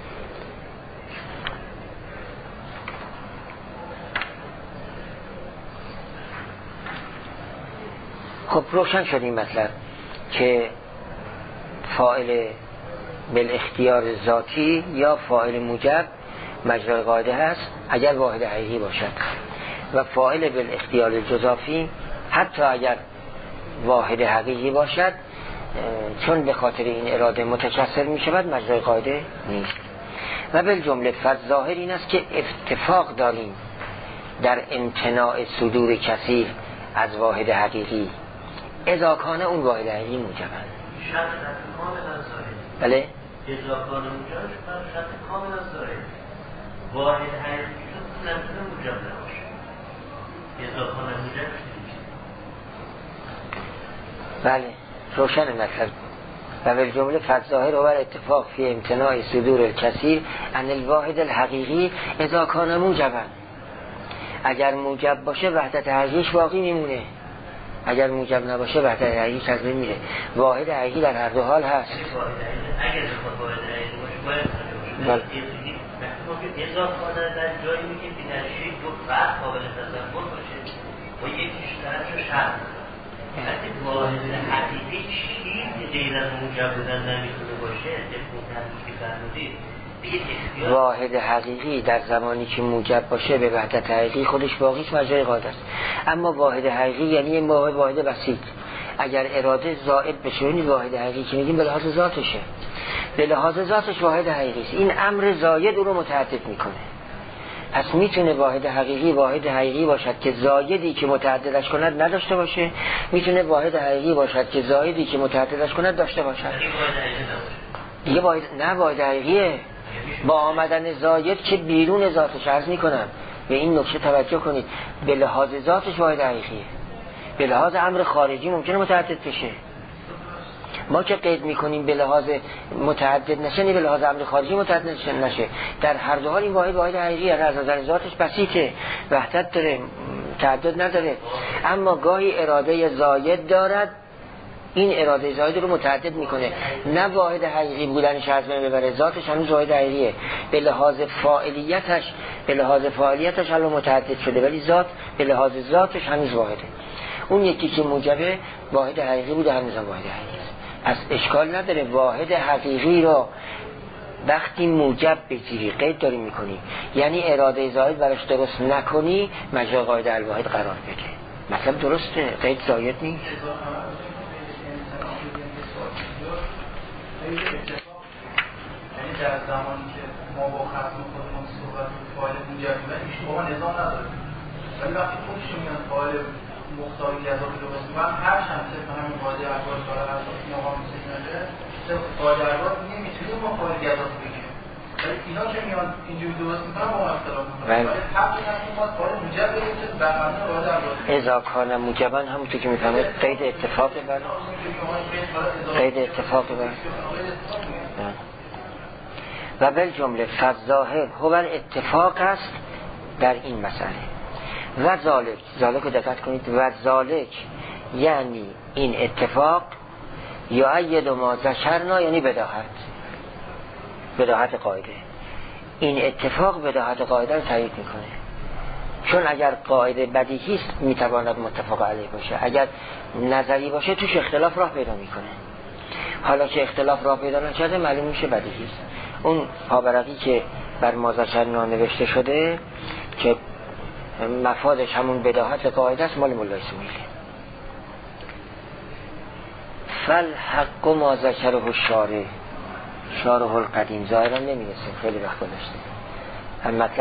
خب روشن شد این مطلب که فاعل بالاختیار ذاتی یا فاعل موجب مجرای قاعده هست اگر واحد حقیقی باشد، و فاعل بالاختیار جزافی حتی اگر واحد حقیقی باشد چون به خاطر این اراده متکثر می شود مجرای قاعده نیست. و بالجمله فظاهر این است که اتفاق داریم در امتناع صدور کثیر از واحد حقیقی اذا کان اون واحد حقیقی موجبن. شرط کامل از ظاهر. بله؟ اذا کان موجب شرط کامل از ظاهر. واحد حقیقی شد نمیتونه موجب نباشه. اذا کان موجب بله روشن مطلب. و بالجمله فظاهر و اتفاق فی امتناع صدور کثیر عن الواحد الحقیقی اذا کان موجبن. اگر موجب باشه وحدت حقیقیش باقی میمونه، اگر موجب نباشه وحدت حقیقی از بین میره. واحد حقیقی در هر دو حال هست. اگر بخواد واحد حقیقی باشه باید اضافه کنه در جایی که بی‌نشی دو فرد قابل تصور باشه و یکیش طرفش شرط. وقتی واحد حقیقی چیزی غیر از موجب بودن نمیتونه باشه، واحد حقیقی در زمانی که موجب باشه به وحدت حقیقی خودش باقیش مجرای قاعده است. اما واحد حقیقی یعنی این واحد بسیط، اگر اراده زائد بشه این واحد حقیقی که میگیم به لحاظ ذاتشه، به لحاظ ذاتش واحد حقیقی است. این امر زاید او رو متعدد میکنه. پس میتونه واحد حقیقی باشد که زایدی که متعددش کند نداشته باشه، میتونه واحد حقیقی باشد که زایدی که متعددش کند داشته باشد. دیگه واحد حقیقیه با آمدن زاید که بیرون ذاتش. عرض میکنم به این نکته توجه کنید، به لحاظ ذاتش واحد حقیقیه، به لحاظ امر خارجی ممکنه متعدد بشه. ما که قید میکنیم به لحاظ متعدد نشه، به لحاظ امر خارجی متعدد نشه. در هر دو حال این واحد حقیقیه، از نظر ذاتش بسیطه، وحدت داره، تعدد نداره. اما گاهی اراده زاید دارد، این اراده زاید رو متعدد میکنه، نه واحد حقیقی بودنش از بین ببره، ذاتش هنوز واحد حقیقیه، به لحاظ فاعلیتش الان متعدد شده ولی ذات به لحاظ ذاتش هنوز واحده. اون یکی که موجبه واحد حقیقی بوده هنوز هم واحد حقیقی است. از اشکال نداره واحد حقیقی رو وقتی موجب بگیری قید داریم میکنی، یعنی اراده زاید براش درست نکنی مجرای قاعده الواحد قرار بده. مطلب درسته، قید زاید نیست. یعنی در زمانی که ما با ختم خودمون صحبت فایل موجب و اشتباه نظام نداریم، ولی وقتی خودش میان فایل مختاری اضافه رو بسیار هر چند صرف همین قاعده ارباط کار اساسی نظام میشه صرف قاعده ارباط نمیتونیم ما فایل اضافه بگیریم، ولی اینا که میان اینجوری درست میکنن با ما اختلاف میکنن. ولی حقی هست ما فایل موجب بگیریم که بر مبنای قاعده ارباط اذا کان موجبا همونطور که میفهمید قید اتفاق بر و بالجمله فالظاهر هو الاتفاق است در این مسئله. و ذالک رو دقت کنید، و ذالک یعنی این اتفاق یا اید ما ذکرنا یعنی بداهت قاعده. این اتفاق بداهت قاعده رو تایید میکنه، چون اگر قاعده بدیهی است میتواند متفق علیه باشه، اگر نظری باشه توش اختلاف راه پیدا میکنه. حالا که اختلاف راه پیدا نکرده معلوم میشه بدیهی است. اون پاورقی که بر ما ذکر نانوشته شده که مفادش همون بداهت قاعده است، مال مولای اسماعیل. فالحق ما ذکره شارح القدیم، ظاهرا نمیرسه، خیلی وقت گذشته.